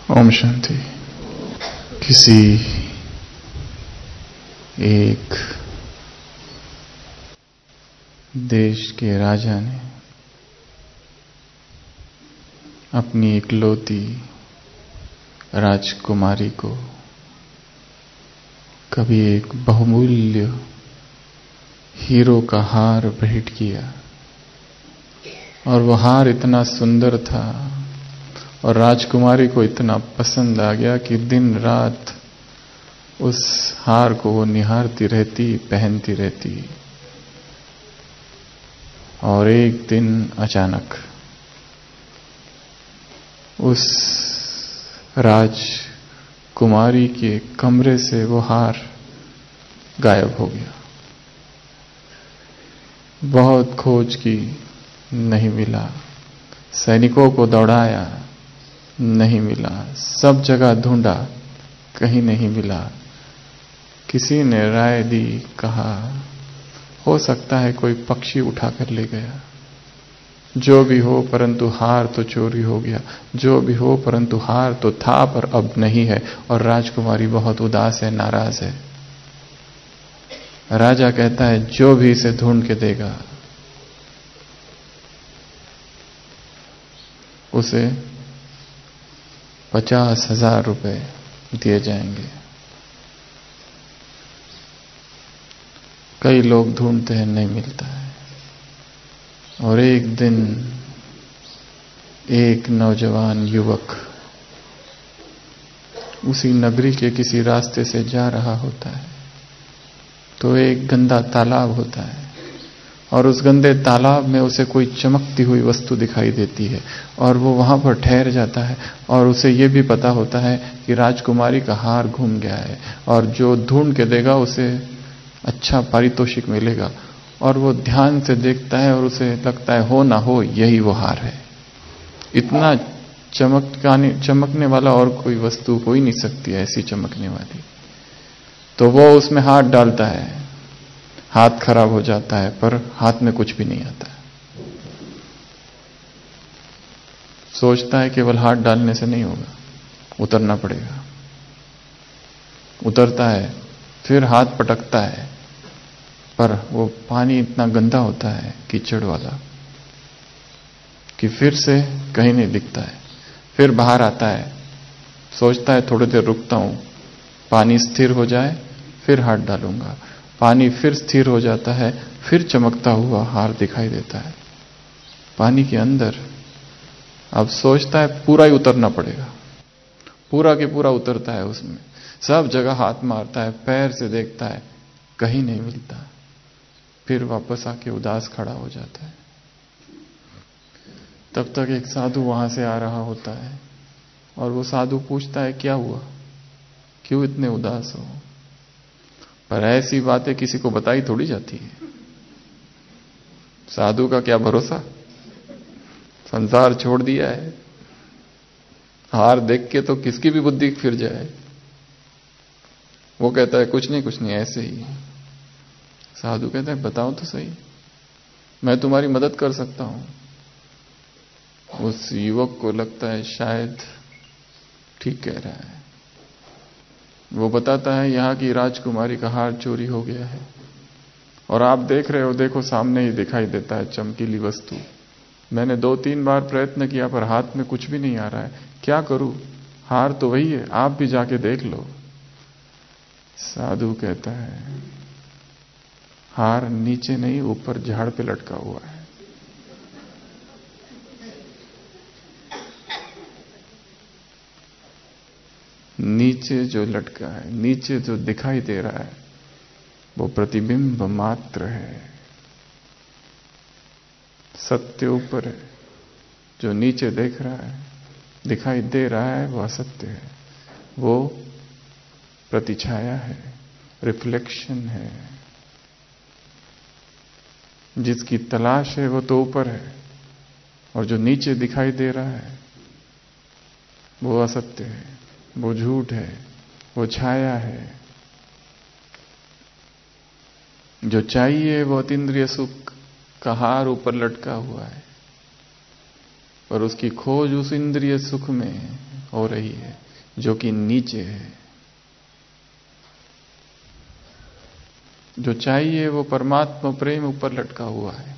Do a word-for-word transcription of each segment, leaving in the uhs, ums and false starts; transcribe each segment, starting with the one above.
ओम शांति। किसी एक देश के राजा ने अपनी इकलौती राजकुमारी को कभी एक बहुमूल्य हीरो का हार भेंट किया और वह हार इतना सुंदर था और राजकुमारी को इतना पसंद आ गया कि दिन रात उस हार को वो निहारती रहती, पहनती रहती। और एक दिन अचानक उस राजकुमारी के कमरे से वो हार गायब हो गया। बहुत खोज की, नहीं मिला। सैनिकों को दौड़ाया, नहीं मिला। सब जगह ढूंढा, कहीं नहीं मिला। किसी ने राय दी, कहा हो सकता है कोई पक्षी उठाकर ले गया। जो भी हो, परंतु हार तो चोरी हो गया। जो भी हो, परंतु हार तो था पर अब नहीं है। और राजकुमारी बहुत उदास है, नाराज है। राजा कहता है जो भी इसे ढूंढ के देगा उसे पचास हजार रुपए दिए जाएंगे। कई लोग ढूंढते हैं, नहीं मिलता है। और एक दिन एक नौजवान युवक उसी नगरी के किसी रास्ते से जा रहा होता है तो एक गंदा तालाब होता है और उस गंदे तालाब में उसे कोई चमकती हुई वस्तु दिखाई देती है और वो वहां पर ठहर जाता है। और उसे ये भी पता होता है कि राजकुमारी का हार घूम गया है और जो ढूंढ के देगा उसे अच्छा पारितोषिक मिलेगा। और वो ध्यान से देखता है और उसे लगता है हो ना हो यही वो हार है। इतना चमकने चमकने वाला और कोई वस्तु हो ही नहीं सकती है, ऐसी चमकने वाली। तो वो उसमें हाथ डालता है, हाथ खराब हो जाता है पर हाथ में कुछ भी नहीं आता। सोचता है केवल हाथ डालने से नहीं होगा, उतरना पड़ेगा। उतरता है, फिर हाथ पटकता है पर वो पानी इतना गंदा होता है, कीचड़ वाला, कि फिर से कहीं नहीं दिखता है। फिर बाहर आता है, सोचता है थोड़ी देर रुकता हूं, पानी स्थिर हो जाए फिर हाथ डालूंगा। पानी फिर स्थिर हो जाता है, फिर चमकता हुआ हार दिखाई देता है पानी के अंदर। अब सोचता है पूरा ही उतरना पड़ेगा। पूरा के पूरा उतरता है, उसमें सब जगह हाथ मारता है, पैर से देखता है, कहीं नहीं मिलता। फिर वापस आके उदास खड़ा हो जाता है। तब तक एक साधु वहां से आ रहा होता है और वो साधु पूछता है क्या हुआ, क्यों इतने उदास हो। पर ऐसी बातें किसी को बताई थोड़ी जाती है। साधु का क्या भरोसा, संसार छोड़ दिया है, हार देख के तो किसकी भी बुद्धि फिर जाए। वो कहता है कुछ नहीं कुछ नहीं ऐसे ही। साधु कहता है बताओ तो सही, मैं तुम्हारी मदद कर सकता हूं। उस युवक को लगता है शायद ठीक कह रहा है। वो बताता है यहां की राजकुमारी का हार चोरी हो गया है और आप देख रहे हो, देखो सामने ही दिखाई देता है चमकीली वस्तु। मैंने दो तीन बार प्रयत्न किया पर हाथ में कुछ भी नहीं आ रहा है, क्या करूं। हार तो वही है, आप भी जाके देख लो। साधु कहता है हार नीचे नहीं ऊपर झाड़ पे लटका हुआ है। नीचे जो लटका है, नीचे जो दिखाई दे रहा है वो प्रतिबिंब मात्र है। सत्य ऊपर है, जो नीचे देख रहा है, दिखाई दे रहा है, वो असत्य है। वो प्रतिछाया है, रिफ्लेक्शन है। जिसकी तलाश है वो तो ऊपर है और जो नीचे दिखाई दे रहा है वो असत्य है, वो झूठ है, वो छाया है। जो चाहिए वो अतीन्द्रिय सुख का हार ऊपर लटका हुआ है पर उसकी खोज उस इंद्रिय सुख में है हो रही है जो कि नीचे है। जो चाहिए वो परमात्मा प्रेम ऊपर लटका हुआ है,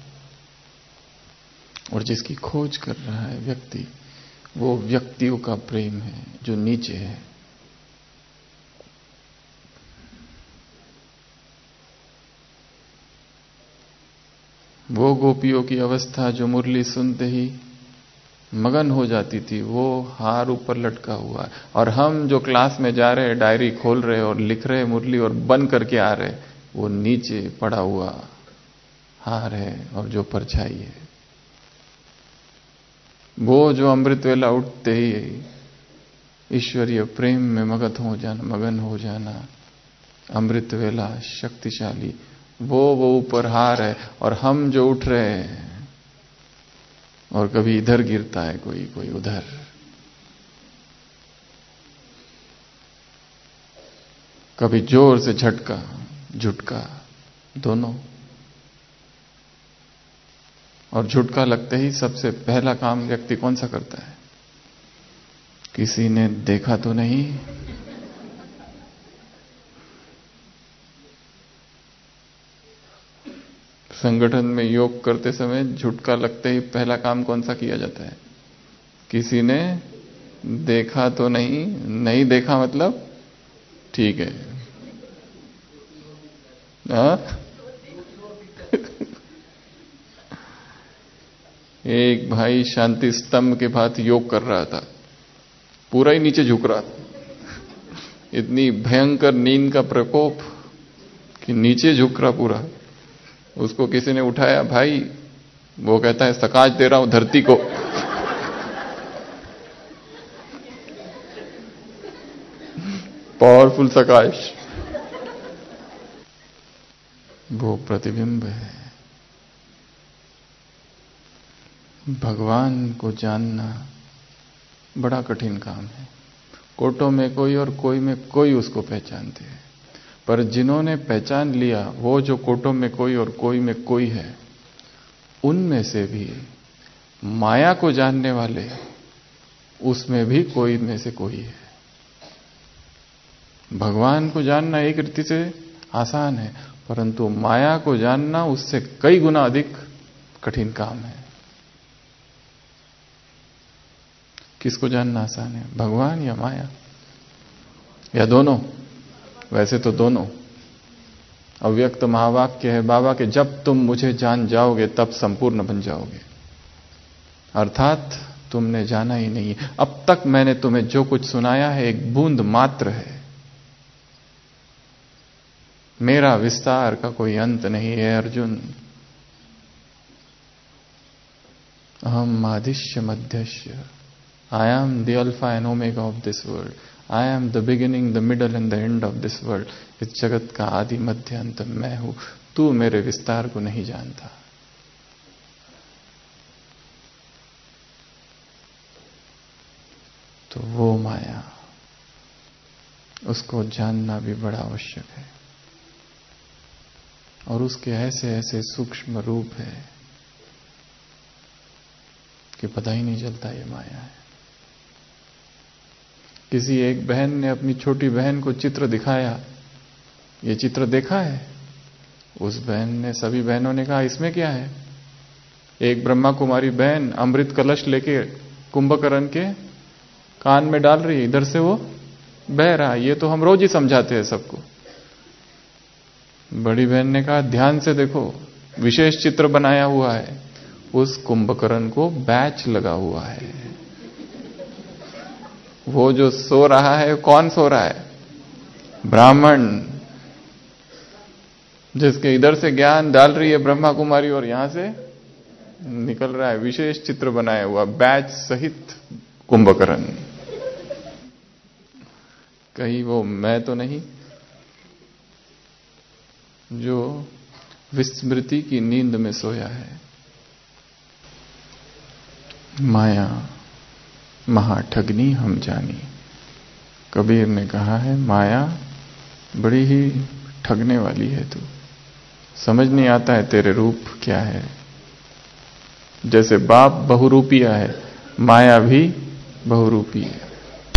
और जिसकी खोज कर रहा है व्यक्ति, वो व्यक्तियों का प्रेम है जो नीचे है। वो गोपियों की अवस्था जो मुरली सुनते ही मगन हो जाती थी, वो हार ऊपर लटका हुआ है। और हम जो क्लास में जा रहे हैं, डायरी खोल रहे और लिख रहे मुरली और बंद करके आ रहे, वो नीचे पड़ा हुआ हार है और जो परछाई है। वो जो अमृत वेला उठते ही ईश्वरीय प्रेम में मगन हो जाना मगन हो जाना अमृत वेला शक्तिशाली, वो वो ऊपर हार है। और हम जो उठ रहे हैं, और कभी इधर गिरता है कोई, कोई उधर, कभी जोर से झटका झुटका, दोनों। और झुटका लगते ही सबसे पहला काम व्यक्ति कौन सा करता है? किसी ने देखा तो नहीं? संगठन में योग करते समय झुटका लगते ही पहला काम कौन सा किया जाता है? किसी ने देखा तो नहीं? नहीं देखा मतलब ठीक है। हाँ? एक भाई शांति स्तंभ के भांति योग कर रहा था, पूरा ही नीचे झुक रहा था। इतनी भयंकर नींद का प्रकोप कि नीचे झुक रहा पूरा। उसको किसी ने उठाया, भाई, वो कहता है सकाश दे रहा हूं धरती को। पावरफुल सकाश। वो प्रतिबिंब है। भगवान को जानना बड़ा कठिन काम है। कोटों में कोई और कोई में कोई उसको पहचानते हैं, पर जिन्होंने पहचान लिया वो जो कोटों में कोई और कोई में कोई है, उनमें से भी माया को जानने वाले उसमें भी कोई में से कोई है। भगवान को जानना एक रीति से आसान है, परंतु माया को जानना उससे कई गुना अधिक कठिन काम है। किसको जानना आसान है, भगवान या माया, या दोनों? वैसे तो दोनों। अव्यक्त महावाक्य है बाबा के, जब तुम मुझे जान जाओगे तब संपूर्ण बन जाओगे। अर्थात तुमने जाना ही नहीं है। अब तक मैंने तुम्हें जो कुछ सुनाया है एक बूंद मात्र है। मेरा विस्तार का कोई अंत नहीं है अर्जुन। अहम आदिश्य मध्यस्य, I am the Alpha and Omega of this world. I am the beginning, the middle and the end of this world. इस जगत का आदि मध्य अंत मैं हूं। तू मेरे विस्तार को नहीं जानता। तो वो माया, उसको जानना भी बड़ा आवश्यक है। और उसके ऐसे ऐसे सूक्ष्म रूप है कि पता ही नहीं चलता ये माया है। किसी एक बहन ने अपनी छोटी बहन को चित्र दिखाया, ये चित्र देखा है? उस बहन ने, सभी बहनों ने कहा इसमें क्या है? एक ब्रह्मा कुमारी बहन अमृत कलश लेके कुंभकर्ण के कान में डाल रही है, इधर से वो बह रहा है। ये तो हम रोज ही समझाते हैं सबको। बड़ी बहन ने कहा ध्यान से देखो, विशेष चित्र बनाया हुआ है। उस कुंभकर्ण को बैच लगा हुआ है। वो जो सो रहा है, कौन सो रहा है? ब्राह्मण, जिसके इधर से ज्ञान डाल रही है ब्रह्मा कुमारी और यहां से निकल रहा है विशेष चित्र बनाया हुआ, बैच सहित कुंभकर्ण। कहीं वो मैं तो नहीं जो विस्मृति की नींद में सोया है। माया महाठगनी हम जानी। कबीर ने कहा है माया बड़ी ही ठगने वाली है, तू समझ नहीं आता है तेरे रूप क्या है। जैसे बाप बहुरूपिया है, माया भी बहुरूपी है।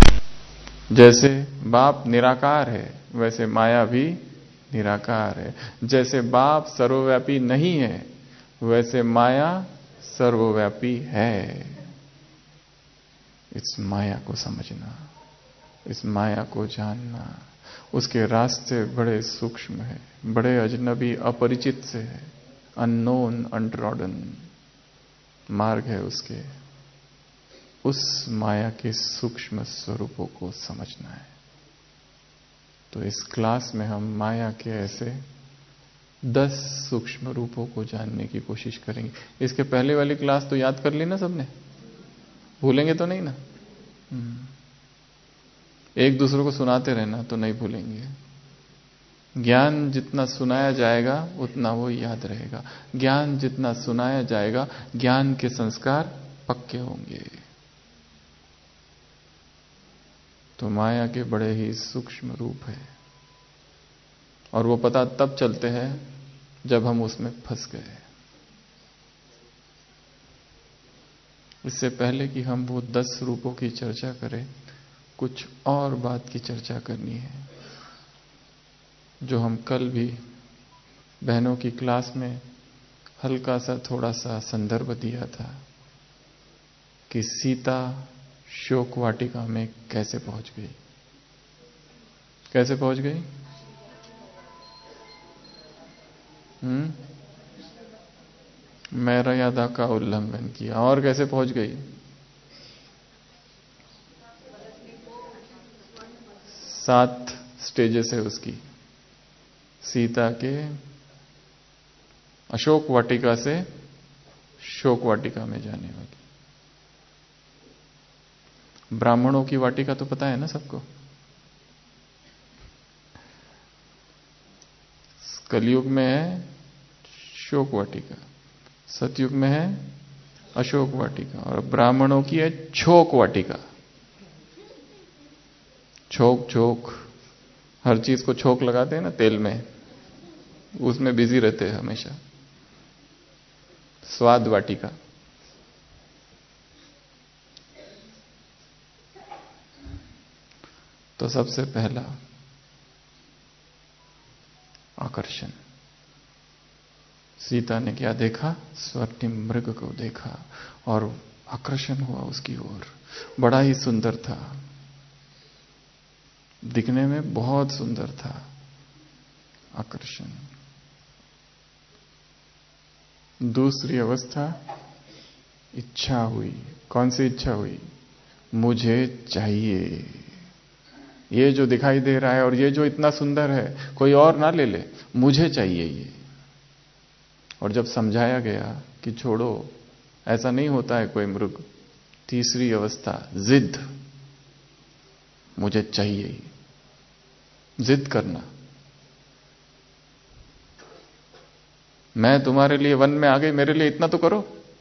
जैसे बाप निराकार है वैसे माया भी निराकार है। जैसे बाप सर्वव्यापी नहीं है वैसे माया सर्वव्यापी है। इस माया को समझना, इस माया को जानना, उसके रास्ते बड़े सूक्ष्म है, बड़े अजनबी अपरिचित से है, अननोन अनट्रॉडन मार्ग है उसके। उस माया के सूक्ष्म स्वरूपों को समझना है। तो इस क्लास में हम माया के ऐसे दस सूक्ष्म रूपों को जानने की कोशिश करेंगे। इसके पहले वाली क्लास तो याद कर ली ना सबने? भूलेंगे तो नहीं ना? एक दूसरे को सुनाते रहना तो नहीं भूलेंगे। ज्ञान जितना सुनाया जाएगा उतना वो याद रहेगा। ज्ञान जितना सुनाया जाएगा ज्ञान के संस्कार पक्के होंगे। तो माया के बड़े ही सूक्ष्म रूप है और वो पता तब चलते हैं जब हम उसमें फंस गए। इससे पहले कि हम वो दस रूपों की चर्चा करें, कुछ और बात की चर्चा करनी है जो हम कल भी बहनों की क्लास में हल्का सा थोड़ा सा संदर्भ दिया था कि सीता शोक वाटिका में कैसे पहुंच गई। कैसे पहुंच गई? हम्म मर्यादा का उल्लंघन किया। और कैसे पहुंच गई? सात स्टेजेस है उसकी। सीता के अशोक वाटिका से शोक वाटिका में जाने वाली। ब्राह्मणों की वाटिका तो पता है ना सबको? कलयुग में है शोक वाटिका, सतयुग में है अशोक वाटिका और ब्राह्मणों की है छोक वाटिका। छोक छोक हर चीज को छोक लगाते हैं ना तेल में, उसमें बिजी रहते हैं हमेशा। स्वाद वाटिका। तो सबसे पहला आकर्षण। सीता ने क्या देखा? स्वर्णिम मृग को देखा और आकर्षण हुआ उसकी ओर। बड़ा ही सुंदर था, दिखने में बहुत सुंदर था। आकर्षण। दूसरी अवस्था इच्छा हुई। कौन सी इच्छा हुई? मुझे चाहिए, ये जो दिखाई दे रहा है और ये जो इतना सुंदर है कोई और ना ले ले, मुझे चाहिए ये। और जब समझाया गया कि छोड़ो, ऐसा नहीं होता है कोई मृग। तीसरी अवस्था जिद। मुझे चाहिए ही, जिद करना। मैं तुम्हारे लिए वन में आ गई, मेरे लिए इतना तो करो।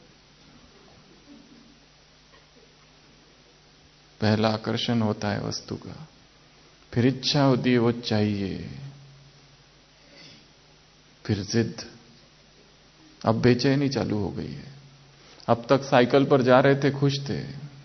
पहला आकर्षण होता है वस्तु का, फिर इच्छा होती है वो चाहिए, फिर जिद। अब बेचैनी चालू हो गई है। अब तक साइकिल पर जा रहे थे, खुश थे,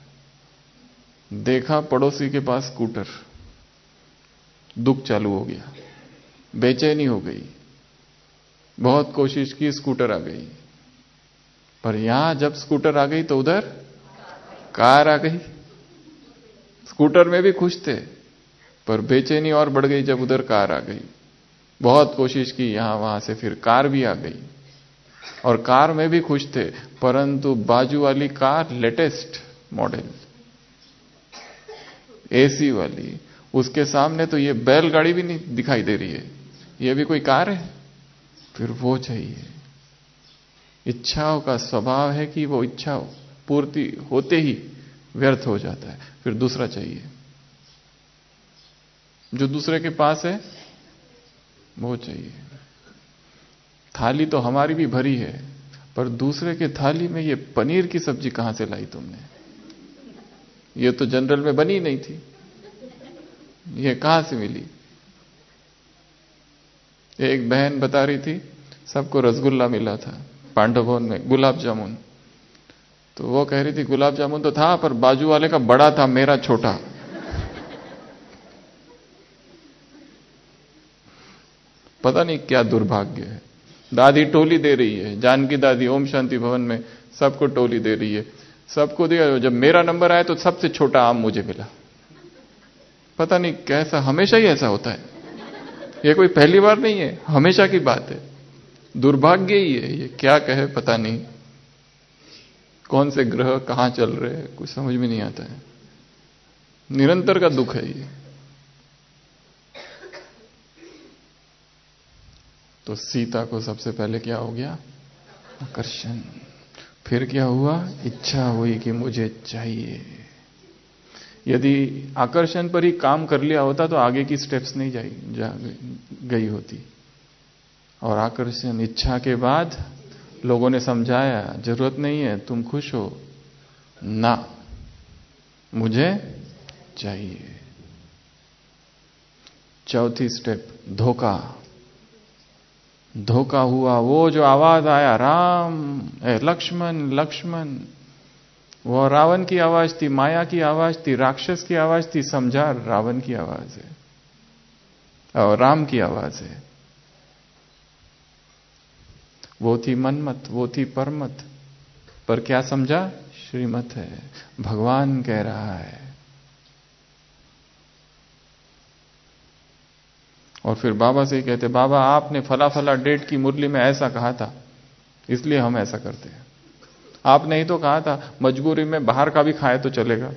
देखा पड़ोसी के पास स्कूटर, दुख चालू हो गया, बेचैनी हो गई। बहुत कोशिश की, स्कूटर आ गई, पर यहां जब स्कूटर आ गई तो उधर कार आ गई। स्कूटर में भी खुश थे, पर बेचैनी और बढ़ गई जब उधर कार आ गई। बहुत कोशिश की यहां वहां से, फिर कार भी आ गई और कार में भी खुश थे, परंतु बाजू वाली कार लेटेस्ट मॉडल एसी वाली, उसके सामने तो ये बैलगाड़ी भी नहीं दिखाई दे रही है, ये भी कोई कार है। फिर वो चाहिए। इच्छाओं का स्वभाव है कि वो इच्छा पूर्ति होते ही व्यर्थ हो जाता है, फिर दूसरा चाहिए। जो दूसरे के पास है वो चाहिए। थाली तो हमारी भी भरी है, पर दूसरे के थाली में ये पनीर की सब्जी कहां से लाई तुमने? ये तो जनरल में बनी नहीं थी, ये कहां से मिली? एक बहन बता रही थी सबको रसगुल्ला मिला था पांडव भवन में, गुलाब जामुन। तो वो कह रही थी गुलाब जामुन तो था, पर बाजू वाले का बड़ा था, मेरा छोटा। पता नहीं क्या दुर्भाग्य है। दादी टोली दे रही है, जानकी दादी ओम शांति भवन में सबको टोली दे रही है, सबको दिया। जब मेरा नंबर आया तो सबसे छोटा आम मुझे मिला। पता नहीं कैसा, हमेशा ही ऐसा होता है, ये कोई पहली बार नहीं है, हमेशा की बात है। दुर्भाग्य ही है ये, क्या कहे पता नहीं, कौन से ग्रह कहां चल रहे हैं कुछ समझ में नहीं आता है। निरंतर का दुख है ये। तो सीता को सबसे पहले क्या हो गया? आकर्षण। फिर क्या हुआ? इच्छा हुई कि मुझे चाहिए। यदि आकर्षण पर ही काम कर लिया होता तो आगे की स्टेप्स नहीं जाई जा गई होती। और आकर्षण, इच्छा के बाद लोगों ने समझाया जरूरत नहीं है, तुम खुश हो ना, मुझे चाहिए। चौथी स्टेप, धोखा। धोखा हुआ। वो जो आवाज आया, राम ए लक्ष्मण लक्ष्मण, वो रावण की आवाज थी, माया की आवाज थी, राक्षस की आवाज थी। समझा रावण की आवाज है और राम की आवाज है। वो थी मनमत, वो थी परमत, पर क्या समझा? श्रीमत है, भगवान कह रहा है। और फिर बाबा से ही कहते, बाबा आपने फला फला डेट की मुरली में ऐसा कहा था, इसलिए हम ऐसा करते हैं। आपने ही तो कहा था मजबूरी में बाहर का भी खाए तो चलेगा।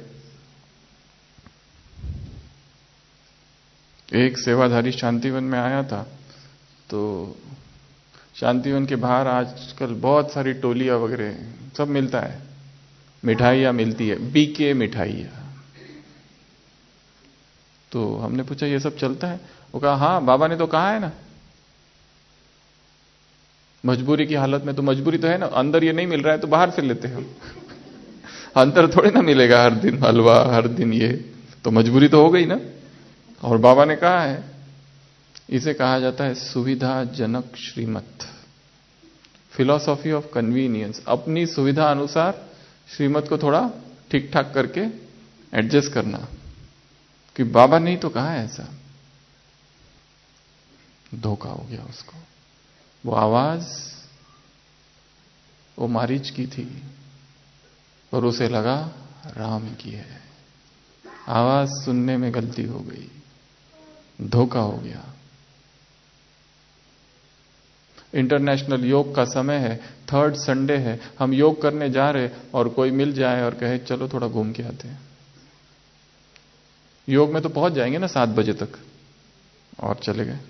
एक सेवाधारी शांतिवन में आया था, तो शांतिवन के बाहर आजकल बहुत सारी टोलियां वगैरह सब मिलता है, मिठाइयां मिलती है, बीके मिठाइयां। तो हमने पूछा ये सब चलता है? वो कहा हाँ, बाबा ने तो कहा है ना, मजबूरी की हालत में। तो मजबूरी तो है ना, अंदर ये नहीं मिल रहा है तो बाहर से लेते हो। अंदर थोड़े ना मिलेगा हर दिन हलवा, हर दिन ये, तो मजबूरी तो हो गई ना। और बाबा ने कहा है, इसे कहा जाता है सुविधाजनक श्रीमत, फिलॉसॉफी ऑफ कन्वीनियंस। अपनी सुविधा अनुसार श्रीमत को थोड़ा ठीक ठाक करके एडजस्ट करना, कि बाबा ने ही तो कहा है ऐसा। धोखा हो गया उसको। वो आवाज वो मारीच की थी और उसे लगा राम की है। आवाज सुनने में गलती हो गई, धोखा हो गया। इंटरनेशनल योग का समय है, थर्ड संडे है, हम योग करने जा रहे और कोई मिल जाए और कहे चलो थोड़ा घूम के आते हैं। योग में तो पहुंच जाएंगे ना सात बजे तक, और चले गए।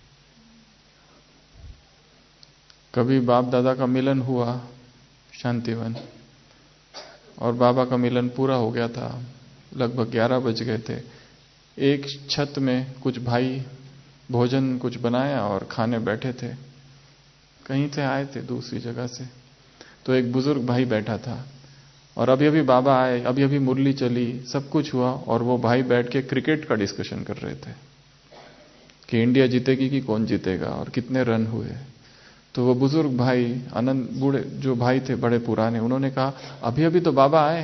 कभी बाप दादा का मिलन हुआ शांतिवन, और बाबा का मिलन पूरा हो गया था, लगभग ग्यारह बज गए थे। एक छत में कुछ भाई भोजन कुछ बनाया और खाने बैठे थे, कहीं से आए थे दूसरी जगह से। तो एक बुजुर्ग भाई बैठा था और अभी अभी बाबा आए, अभी अभी मुरली चली, सब कुछ हुआ, और वो भाई बैठ के क्रिकेट का डिस्कशन कर रहे थे कि इंडिया जीतेगी कि कौन जीतेगा और कितने रन हुए। तो वो बुजुर्ग भाई, अनंत बूढ़े जो भाई थे बड़े पुराने, उन्होंने कहा अभी अभी तो बाबा आए,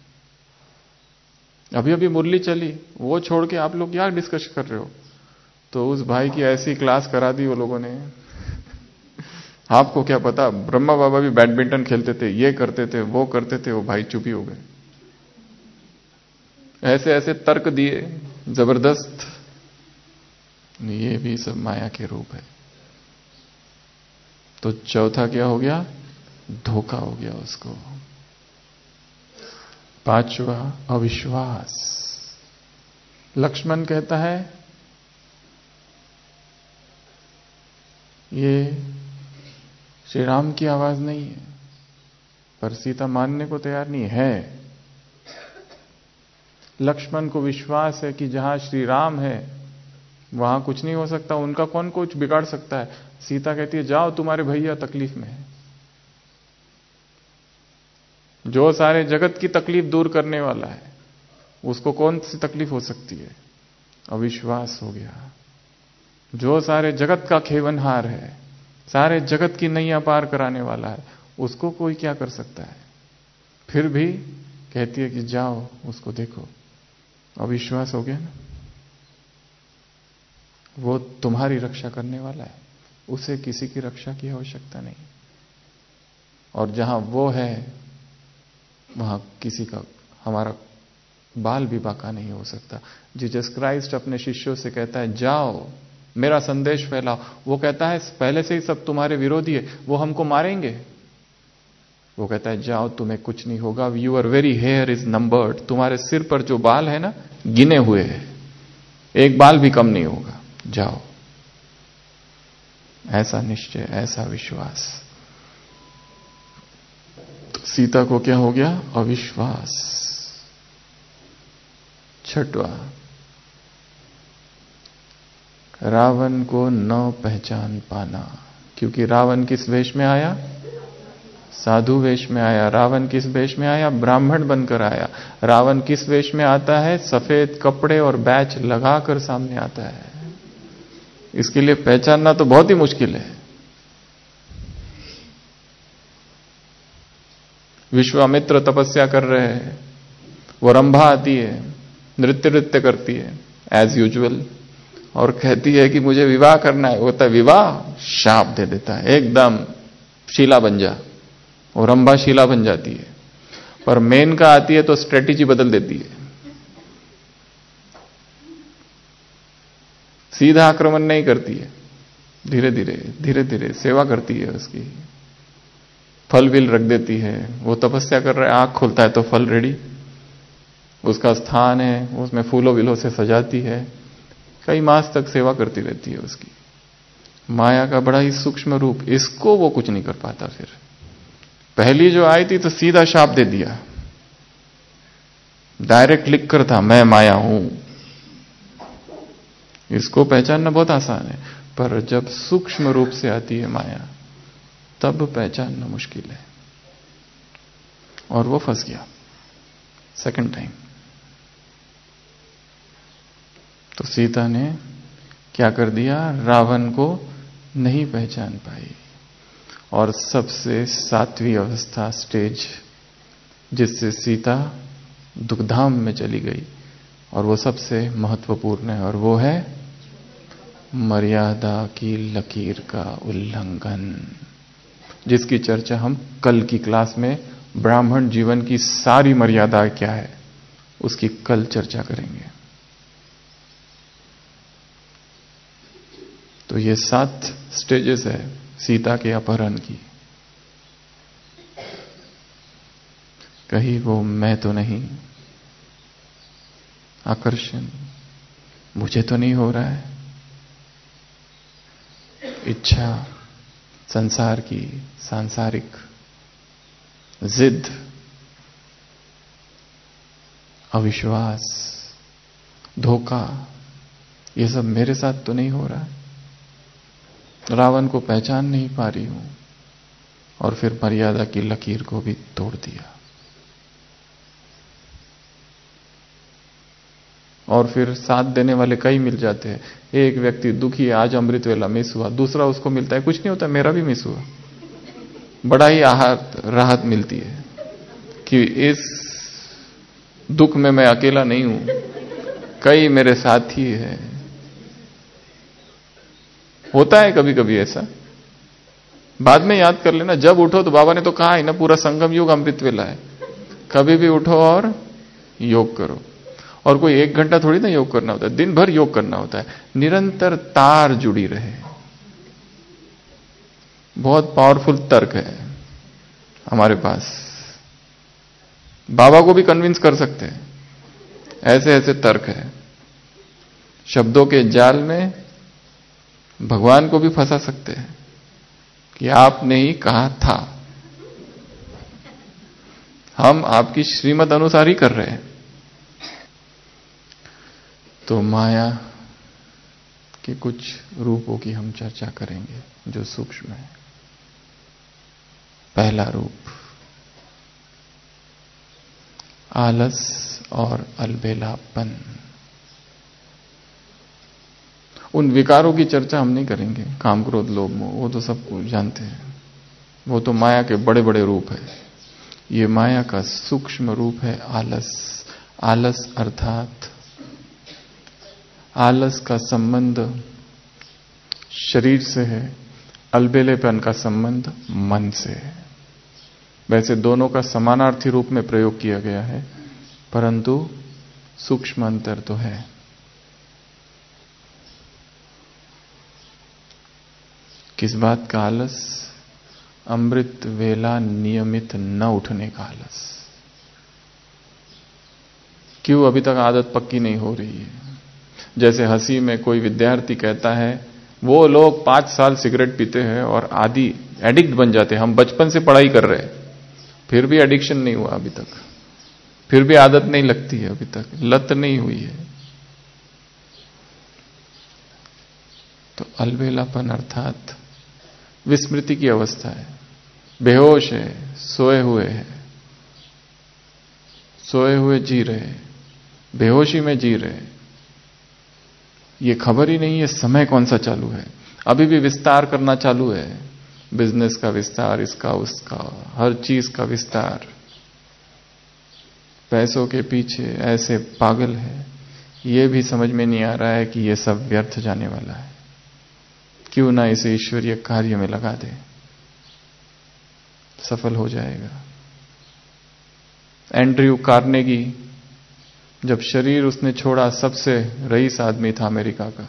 अभी अभी मुरली चली, वो छोड़ के आप लोग क्या डिस्कस कर रहे हो? तो उस भाई की ऐसी क्लास करा दी वो लोगों ने, आपको क्या पता, ब्रह्मा बाबा भी बैडमिंटन खेलते थे, ये करते थे, वो करते थे। वो भाई चुप ही हो गए। ऐसे ऐसे तर्क दिए जबरदस्त। ये भी सब माया के रूप है। तो चौथा क्या हो गया? धोखा हो गया उसको। पांचवा, अविश्वास। लक्ष्मण कहता है ये श्री राम की आवाज नहीं है, पर सीता मानने को तैयार नहीं है। लक्ष्मण को विश्वास है कि जहां श्री राम है वहां कुछ नहीं हो सकता, उनका कौन कुछ बिगाड़ सकता है। सीता कहती है जाओ, तुम्हारे भैया तकलीफ में है। जो सारे जगत की तकलीफ दूर करने वाला है, उसको कौन सी तकलीफ हो सकती है? अविश्वास हो गया। जो सारे जगत का खेवनहार है, सारे जगत की नैया पार कराने वाला है, उसको कोई क्या कर सकता है? फिर भी कहती है कि जाओ उसको देखो। अविश्वास हो गया ना। वो तुम्हारी रक्षा करने वाला है, उसे किसी की रक्षा की आवश्यकता नहीं। और जहां वो है वहां किसी का, हमारा बाल भी बाका नहीं हो सकता। जीसस क्राइस्ट अपने शिष्यों से कहता है जाओ मेरा संदेश फैलाओ। वो कहता है पहले से ही सब तुम्हारे विरोधी है, वो हमको मारेंगे। वो कहता है जाओ तुम्हें कुछ नहीं होगा, your very hair is numbered. तुम्हारे सिर पर जो बाल है ना गिने हुए हैं, एक बाल भी कम नहीं होगा, जाओ। ऐसा निश्चय, ऐसा विश्वास। तो सीता को क्या हो गया? अविश्वास। छठवा, रावण को न पहचान पाना। क्योंकि रावण किस वेश में आया? साधु वेश में आया। रावण किस वेश में आया? ब्राह्मण बनकर आया। रावण किस वेश में आता है? सफेद कपड़े और बैच लगाकर सामने आता है। इसके लिए पहचानना तो बहुत ही मुश्किल है। विश्वामित्र तपस्या कर रहे हैं, वो रंभा आती है, नृत्य नृत्य करती है एज यूजुअल, और कहती है कि मुझे विवाह करना है। होता है विवाह, शाप दे देता है, एकदम शीला बन जा। और रंभा शीला बन जाती है। पर मेनका आती है तो स्ट्रेटेजी बदल देती है। सीधा आक्रमण नहीं करती है, धीरे धीरे धीरे धीरे सेवा करती है उसकी, फल विल रख देती है। वो तपस्या कर रहा है, आंख खोलता है तो फल रेडी, उसका स्थान है, उसमें फूलों विलों से सजाती है, कई मास तक सेवा करती रहती है उसकी। माया का बड़ा ही सूक्ष्म रूप, इसको वो कुछ नहीं कर पाता। फिर पहली जो आई थी तो सीधा शाप दे दिया, डायरेक्ट लिख कर था मैं माया हूं। इसको पहचानना बहुत आसान है, पर जब सूक्ष्म रूप से आती है माया तब पहचानना मुश्किल है। और वो फंस गया सेकंड टाइम। तो सीता ने क्या कर दिया? रावण को नहीं पहचान पाई। और सबसे सातवीं अवस्था, स्टेज, जिससे सीता दुखधाम में चली गई, और वो सबसे महत्वपूर्ण है, और वो है मर्यादा की लकीर का उल्लंघन, जिसकी चर्चा हम कल की क्लास में, ब्राह्मण जीवन की सारी मर्यादा क्या है उसकी कल चर्चा करेंगे। तो ये सात स्टेजेस है सीता के अपहरण की। कहीं वो मैं तो नहीं, आकर्षण मुझे तो नहीं हो रहा है, इच्छा संसार की, सांसारिक जिद, अविश्वास, धोखा, ये सब मेरे साथ तो नहीं हो रहा है। रावण को पहचान नहीं पा रही हूं, और फिर मर्यादा की लकीर को भी तोड़ दिया। और फिर साथ देने वाले कई मिल जाते हैं। एक व्यक्ति दुखी है, आज अमृत वेला मिस हुआ, दूसरा उसको मिलता है कुछ नहीं होता, मेरा भी मिस हुआ। बड़ा ही आहत राहत मिलती है कि इस दुख में मैं अकेला नहीं हूं, कई मेरे साथी हैं। होता है कभी कभी ऐसा, बाद में याद कर लेना। जब उठो तो बाबा ने तो कहा है ना, पूरा संगम युग अमृत वेला है, कभी भी उठो और योग करो। और कोई एक घंटा थोड़ी ना योग करना होता है, दिन भर योग करना होता है, निरंतर तार जुड़ी रहे। बहुत पावरफुल तर्क है हमारे पास, बाबा को भी कन्विंस कर सकते हैं, ऐसे ऐसे तर्क है। शब्दों के जाल में भगवान को भी फंसा सकते हैं कि आपने ही कहा था, हम आपकी श्रीमत अनुसार ही कर रहे हैं। तो माया के कुछ रूपों की हम चर्चा करेंगे जो सूक्ष्म है। पहला रूप आलस और अलबेलापन। उन विकारों की चर्चा हम नहीं करेंगे, काम क्रोध लोभ मोह, वो तो सब जानते हैं, वो तो माया के बड़े बड़े रूप है। ये माया का सूक्ष्म रूप है आलस। आलस अर्थात आलस का संबंध शरीर से है, अलबेलेपन का संबंध मन से है। वैसे दोनों का समानार्थी रूप में प्रयोग किया गया है, परंतु सूक्ष्म अंतर तो है। किस बात का आलस? अमृत वेला नियमित न उठने का आलस। क्यों अभी तक आदत पक्की नहीं हो रही है? जैसे हंसी में कोई विद्यार्थी कहता है, वो लोग पांच साल सिगरेट पीते हैं और आदि एडिक्ट बन जाते हैं, हम बचपन से पढ़ाई कर रहे हैं फिर भी एडिक्शन नहीं हुआ अभी तक, फिर भी आदत नहीं लगती है, अभी तक लत नहीं हुई है। तो अलबेलापन अर्थात विस्मृति की अवस्था है, बेहोश है, सोए हुए है, सोए हुए जी रहे, बेहोशी में जी रहे, ये खबर ही नहीं है समय कौन सा चालू है। अभी भी विस्तार करना चालू है, बिजनेस का विस्तार, इसका उसका, हर चीज का विस्तार। पैसों के पीछे ऐसे पागल है, ये भी समझ में नहीं आ रहा है कि ये सब व्यर्थ जाने वाला है। क्यों ना इसे ईश्वरीय कार्य में लगा दे, सफल हो जाएगा। एंड्रयू कार्नेगी जब शरीर उसने छोड़ा, सबसे रईस आदमी था अमेरिका का,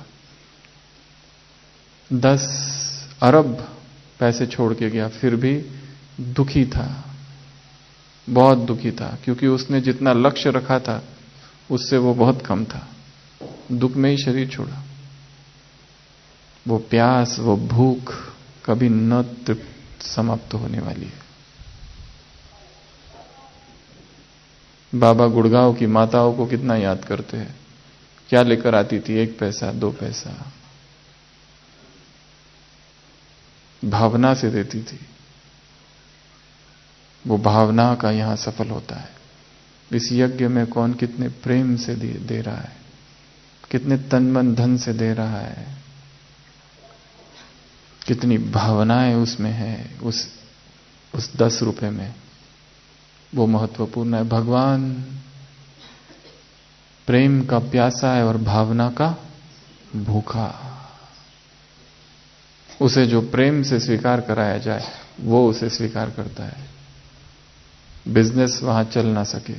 दस अरब पैसे छोड़ के गया, फिर भी दुखी था, बहुत दुखी था, क्योंकि उसने जितना लक्ष्य रखा था उससे वो बहुत कम था। दुख में ही शरीर छोड़ा। वो प्यास, वो भूख कभी न तृप्त समाप्त होने वाली है। बाबा गुड़गांव की माताओं को कितना याद करते हैं, क्या लेकर आती थी? एक पैसा, दो पैसा, भावना से देती थी। वो भावना का यहां सफल होता है। इस यज्ञ में कौन कितने प्रेम से दे, दे रहा है, कितने तन मन धन से दे रहा है, कितनी भावनाएं उसमें है, उस उस दस रुपए में, वो महत्वपूर्ण है। भगवान प्रेम का प्यासा है और भावना का भूखा। उसे जो प्रेम से स्वीकार कराया जाए वो उसे स्वीकार करता है। बिजनेस वहां चल ना सके,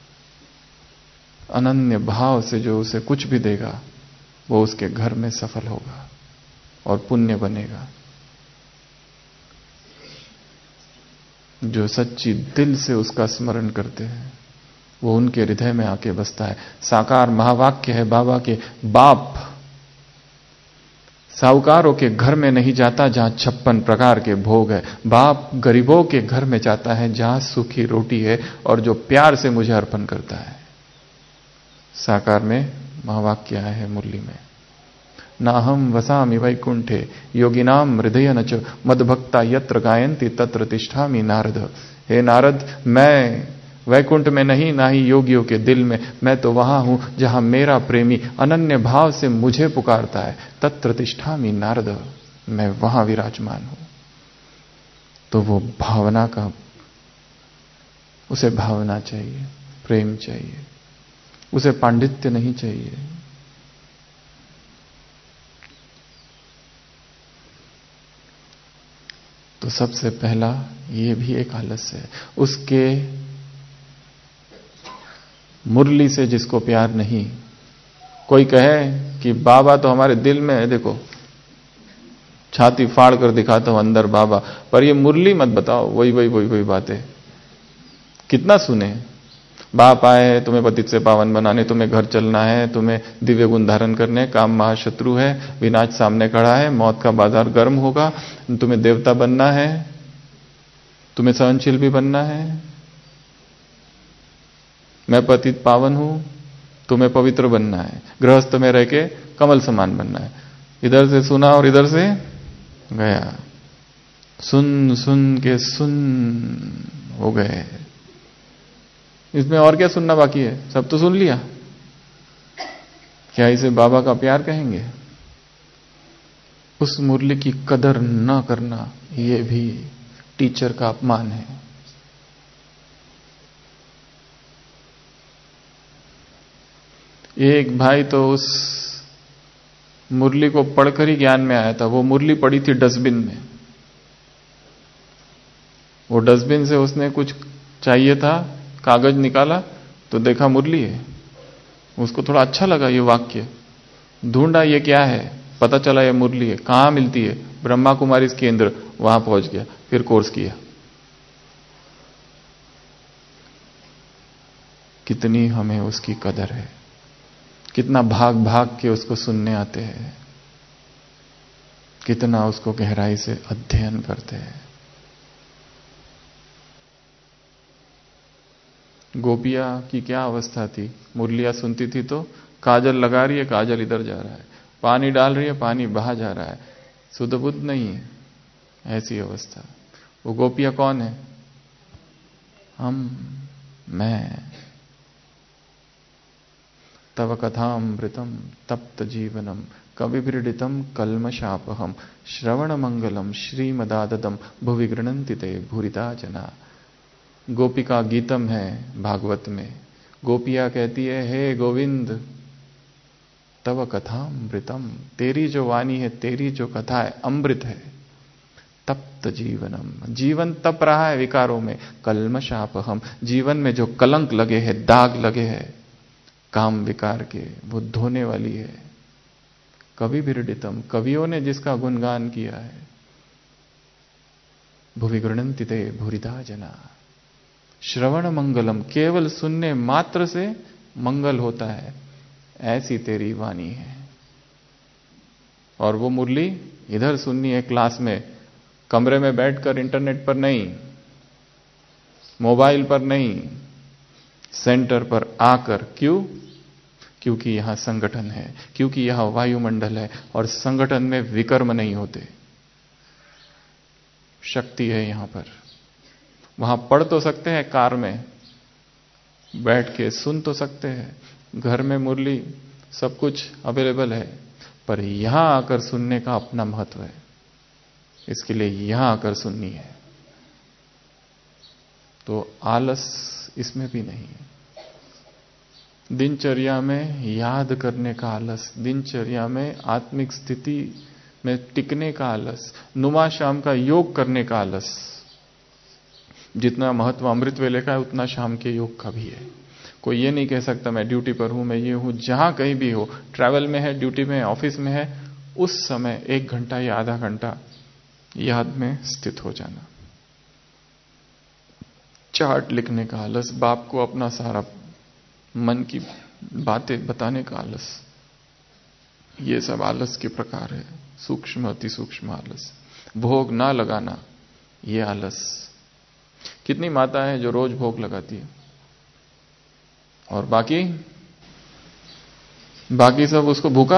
अनन्य भाव से जो उसे कुछ भी देगा वो उसके घर में सफल होगा और पुण्य बनेगा। जो सच्ची दिल से उसका स्मरण करते हैं वो उनके हृदय में आके बसता है। साकार महावाक्य है बाबा के, बाप साहूकारों के घर में नहीं जाता जहां छप्पन प्रकार के भोग है, बाप गरीबों के घर में जाता है जहां सूखी रोटी है और जो प्यार से मुझे अर्पण करता है। साकार में महावाक्य है मुरली में, नाहम वसामि वैकुंठे योगिनाम हृदय नच मदभक्ता यत्र गायन्ति तत्र तिष्ठामि नारद। हे नारद, मैं वैकुंठ में नहीं, ना ही योगियों के दिल में, मैं तो वहां हूं जहां मेरा प्रेमी अनन्य भाव से मुझे पुकारता है। तत्र तिष्ठामि नारद, मैं वहां विराजमान हूं। तो वो भावना का, उसे भावना चाहिए, प्रेम चाहिए, उसे पांडित्य नहीं चाहिए। तो सबसे पहला ये भी एक आलस्य है। उसके मुरली से जिसको प्यार नहीं, कोई कहे कि बाबा तो हमारे दिल में है, देखो छाती फाड़ कर दिखाता हूं अंदर बाबा, पर ये मुरली मत बताओ, वही वही वही वही बातें कितना सुने। बाप आए हैं तुम्हें पतित से पावन बनाने, तुम्हें घर चलना है, तुम्हें दिव्य गुण धारण करने, काम महाशत्रु है, विनाश सामने खड़ा है, मौत का बाजार गर्म होगा, तुम्हें देवता बनना है, तुम्हें सहनशील भी बनना है, मैं पतित पावन हूं, तुम्हें पवित्र बनना है, गृहस्थ में रह के कमल समान बनना है। इधर से सुना और इधर से गया, सुन सुन के सुन हो गए। इसमें और क्या सुनना बाकी है? सब तो सुन लिया। क्या इसे बाबा का प्यार कहेंगे? उस मुरली की कदर न करना यह भी टीचर का अपमान है। एक भाई तो उस मुरली को पढ़कर ही ज्ञान में आया था। वो मुरली पड़ी थी डस्टबिन में। वो डस्टबिन से उसने कुछ चाहिए था, कागज निकाला तो देखा मुरली है। उसको थोड़ा अच्छा लगा ये वाक्य, ढूंढा ये क्या है, पता चला ये मुरली है। कहां मिलती है? ब्रह्मा कुमारी केंद्र। वहां पहुंच गया, फिर कोर्स किया। कितनी हमें उसकी कदर है, कितना भाग भाग के उसको सुनने आते हैं, कितना उसको गहराई से अध्ययन करते हैं। गोपिया की क्या अवस्था थी? मुरलिया सुनती थी तो काजल लगा रही है, काजल इधर जा रहा है, पानी डाल रही है, पानी बहा जा रहा है, सुध बुद्ध नहीं है, ऐसी अवस्था। वो गोपिया कौन है? हम, मैं। तव कथामृतम तप्त जीवनम कविभृडितम कल्मशापहम श्रवण मंगलम श्रीमदाददम भुवि गृणन्ति ते भूरिता जना। गोपिका गीतम है भागवत में। गोपिया कहती है, हे गोविंद तव कथामृतम, तेरी जो वाणी है, तेरी जो कथा है, अमृत है। तप्त जीवनम, जीवन तप रहा है विकारों में। कल्मशापहम, जीवन में जो कलंक लगे हैं, दाग लगे हैं काम विकार के, वो धोने वाली है। कवि विरडितम, कवियों ने जिसका गुणगान किया है। भुवि गृणन्ति ते भूरिधा जना। श्रवण मंगलम, केवल सुनने मात्र से मंगल होता है, ऐसी तेरी वाणी है। और वो मुरली इधर सुननी है क्लास में, कमरे में बैठकर इंटरनेट पर नहीं, मोबाइल पर नहीं, सेंटर पर आकर। क्यों? क्योंकि यहां संगठन है, क्योंकि यहां वायुमंडल है और संगठन में विकर्म नहीं होते। शक्ति है यहां पर। वहां पढ़ तो सकते हैं, कार में बैठ के सुन तो सकते हैं, घर में मुरली सब कुछ अवेलेबल है, पर यहां आकर सुनने का अपना महत्व है। इसके लिए यहां आकर सुननी है। तो आलस इसमें भी नहीं है। दिनचर्या में याद करने का आलस, दिनचर्या में आत्मिक स्थिति में टिकने का आलस, नुमा शाम का योग करने का आलस। जितना महत्व अमृत वेले का है उतना शाम के योग का भी है। कोई ये नहीं कह सकता मैं ड्यूटी पर हूं, मैं ये हूं। जहां कहीं भी हो, ट्रैवल में है, ड्यूटी में, ऑफिस में है, उस समय एक घंटा या आधा घंटा याद में स्थित हो जाना। चार्ट लिखने का आलस, बाप को अपना सारा मन की बातें बताने का आलस, ये सब आलस के प्रकार है। सूक्ष्म अति सूक्ष्म आलस। भोग ना लगाना, ये आलस। कितनी माता है जो रोज भोग लगाती है और बाकी बाकी सब उसको भूखा।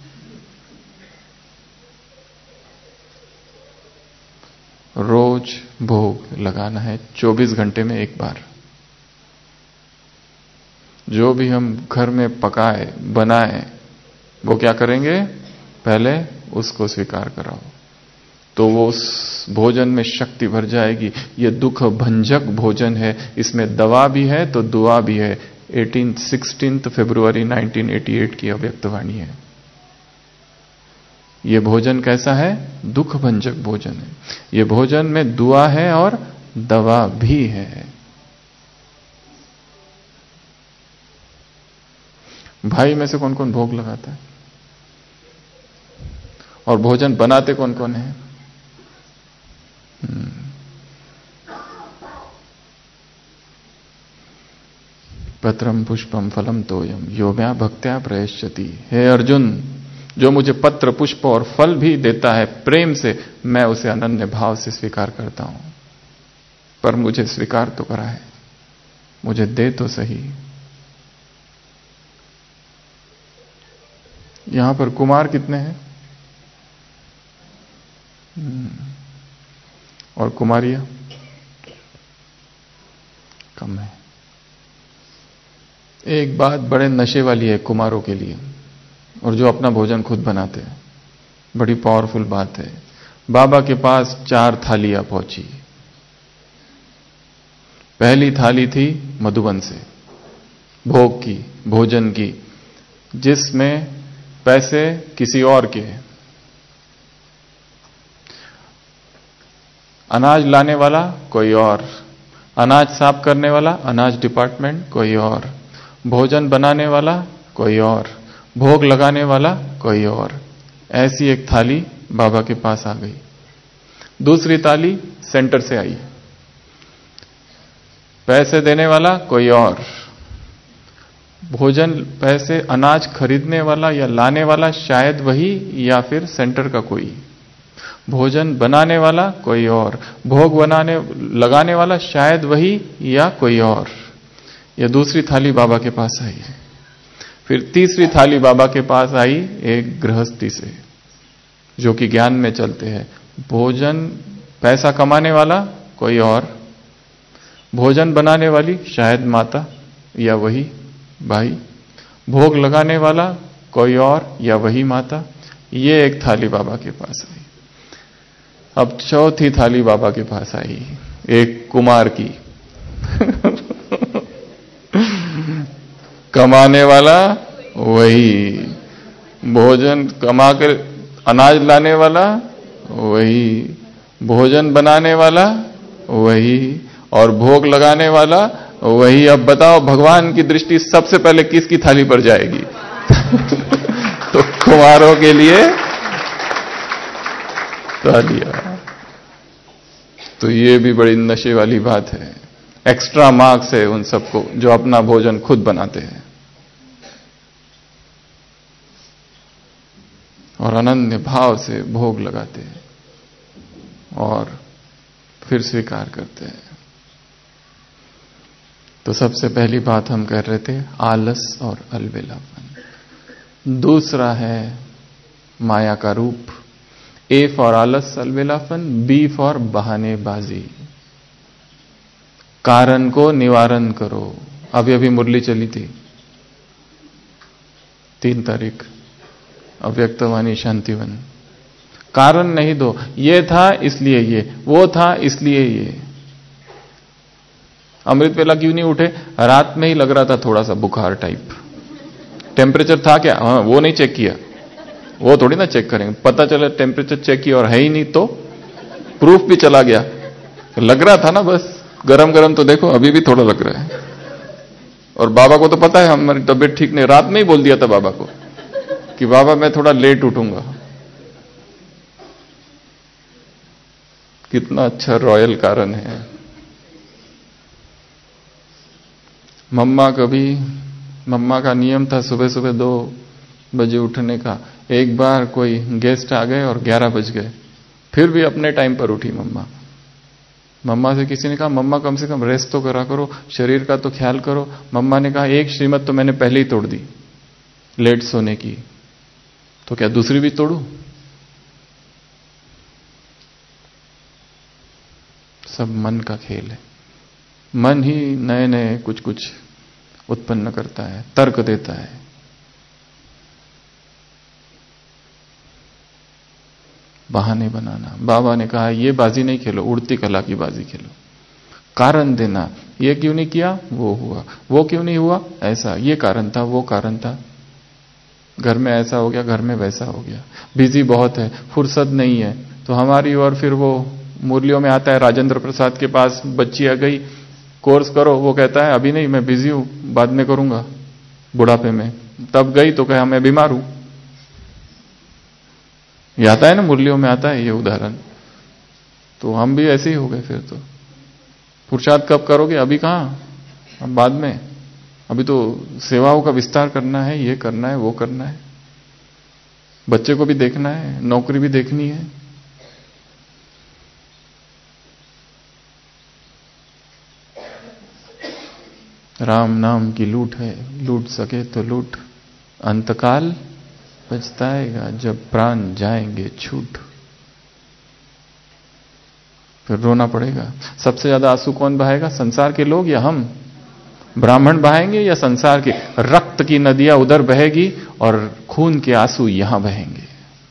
रोज भोग लगाना है, चौबीस घंटे में एक बार। जो भी हम घर में पकाए बनाए, वो क्या करेंगे? पहले उसको स्वीकार कराओ, तो वो उस भोजन में शक्ति भर जाएगी। ये दुख भंजक भोजन है, इसमें दवा भी है तो दुआ भी है। सोलह फरवरी उन्नीस सौ अट्ठासी की अव्यक्तवाणी है। ये भोजन कैसा है? दुख भंजक भोजन है। ये भोजन में दुआ है और दवा भी है। भाई में से कौन कौन भोग लगाता है? और भोजन बनाते कौन कौन है? पत्रम पुष्पम फलम तोयम यो म्या भक्त्या प्रयश्यति। हे अर्जुन, जो मुझे पत्र पुष्प और फल भी देता है प्रेम से, मैं उसे अनन्य भाव से स्वीकार करता हूं। पर मुझे स्वीकार तो करा है, मुझे दे तो सही। यहां पर कुमार कितने हैं? और कुमारियां कम है। एक बात बड़े नशे वाली है कुमारों के लिए, और जो अपना भोजन खुद बनाते हैं, बड़ी पावरफुल बात है। बाबा के पास चार थालियां पहुंची। पहली थाली थी मधुबन से, भोग की, भोजन की, जिसमें पैसे किसी और के, अनाज लाने वाला कोई और, अनाज साफ करने वाला अनाज डिपार्टमेंट कोई और, भोजन बनाने वाला कोई और, भोग लगाने वाला कोई और। ऐसी एक थाली बाबा के पास आ गई। दूसरी थाली सेंटर से आई, पैसे देने वाला कोई और, भोजन पैसे अनाज खरीदने वाला या लाने वाला शायद वही या फिर सेंटर का कोई, भोजन बनाने वाला कोई और, भोग बनाने लगाने वाला शायद वही या कोई और। यह दूसरी थाली बाबा के पास आई। फिर तीसरी थाली बाबा के पास आई एक गृहस्थी से जो कि ज्ञान में चलते हैं। भोजन पैसा कमाने वाला कोई और, भोजन बनाने वाली शायद माता या वही भाई, भोग लगाने वाला कोई और या वही माता। ये एक थाली बाबा के पास आई। अब चौथी थाली बाबा के पास आई, एक कुमार की कमाने वाला वही, भोजन कमा कर अनाज लाने वाला वही, भोजन बनाने वाला वही और भोग लगाने वाला वही। अब बताओ भगवान की दृष्टि सबसे पहले किसकी थाली पर जाएगी? तो कुमारों के लिए तालियां। तो ये भी बड़ी नशे वाली बात है। एक्स्ट्रा मार्क्स है उन सबको जो अपना भोजन खुद बनाते हैं और अनन्य भाव से भोग लगाते हैं और फिर स्वीकार करते हैं। तो सबसे पहली बात हम कर रहे थे आलस और अलबेलापन। दूसरा है माया का रूप, ए फॉर आलस अलबेलापन, बी फॉर बहानेबाजी। कारण को निवारण करो। अभी अभी मुरली चली थी तीन तारीख, अव्यक्तवाणी शांतिवन। कारण नहीं दो, ये था इसलिए ये, वो था इसलिए ये। अमृत वेला क्यों नहीं उठे? रात में ही लग रहा था थोड़ा सा बुखार टाइप। टेम्परेचर था क्या? हाँ, वो नहीं चेक किया, वो थोड़ी ना चेक करेंगे। पता चला टेम्परेचर चेक किया और है ही नहीं तो प्रूफ भी चला गया। लग रहा था ना बस, गरम गरम तो देखो अभी भी थोड़ा लग रहा है। और बाबा को तो पता है हमारी तबीयत ठीक नहीं। रात में ही बोल दिया था बाबा को कि बाबा मैं थोड़ा लेट उठूंगा। कितना अच्छा रॉयल कारण है। मम्मा कभी मम्मा का नियम था सुबह सुबह दो बजे उठने का। एक बार कोई गेस्ट आ गए और ग्यारह बज गए, फिर भी अपने टाइम पर उठी मम्मा। मम्मा से किसी ने कहा मम्मा कम से कम रेस्ट तो करा करो, शरीर का तो ख्याल करो। मम्मा ने कहा एक श्रीमत तो मैंने पहले ही तोड़ दी, लेट सोने की, तो क्या दूसरी भी तोड़ू? सब मन का खेल है। मन ही नए नए कुछ कुछ उत्पन्न करता है, तर्क देता है। बहाने बनाना। बाबा ने कहा ये बाजी नहीं खेलो, उड़ती कला की बाजी खेलो। कारण देना, ये क्यों नहीं किया, वो हुआ, वो क्यों नहीं हुआ, ऐसा, ये कारण था, वो कारण था, घर में ऐसा हो गया, घर में वैसा हो गया। बिजी बहुत है, फुर्सत नहीं है। तो हमारी और फिर वो मुरलियों में आता है, राजेंद्र प्रसाद के पास बच्ची आ गई, कोर्स करो, वो कहता है अभी नहीं, मैं बिजी हूं, बाद में करूंगा बुढ़ापे में। तब गई तो कहा मैं बीमार हूं। ये आता है ना, मुरलियों में आता है ये उदाहरण। तो हम भी ऐसे ही हो गए। फिर तो पुरुषार्थ कब करोगे? अभी कहां, अब बाद में। अभी तो सेवाओं का विस्तार करना है, ये करना है, वो करना है, बच्चे को भी देखना है, नौकरी भी देखनी है। राम नाम की लूट है, लूट सके तो लूट, अंतकाल पछताएगा जब प्राण जाएंगे छूट। फिर रोना पड़ेगा। सबसे ज्यादा आंसू कौन बहाएगा? संसार के लोग या हम? ब्राह्मण बहाएंगे या संसार के? रक्त की नदियां उधर बहेगी और खून के आंसू यहां बहेंगे।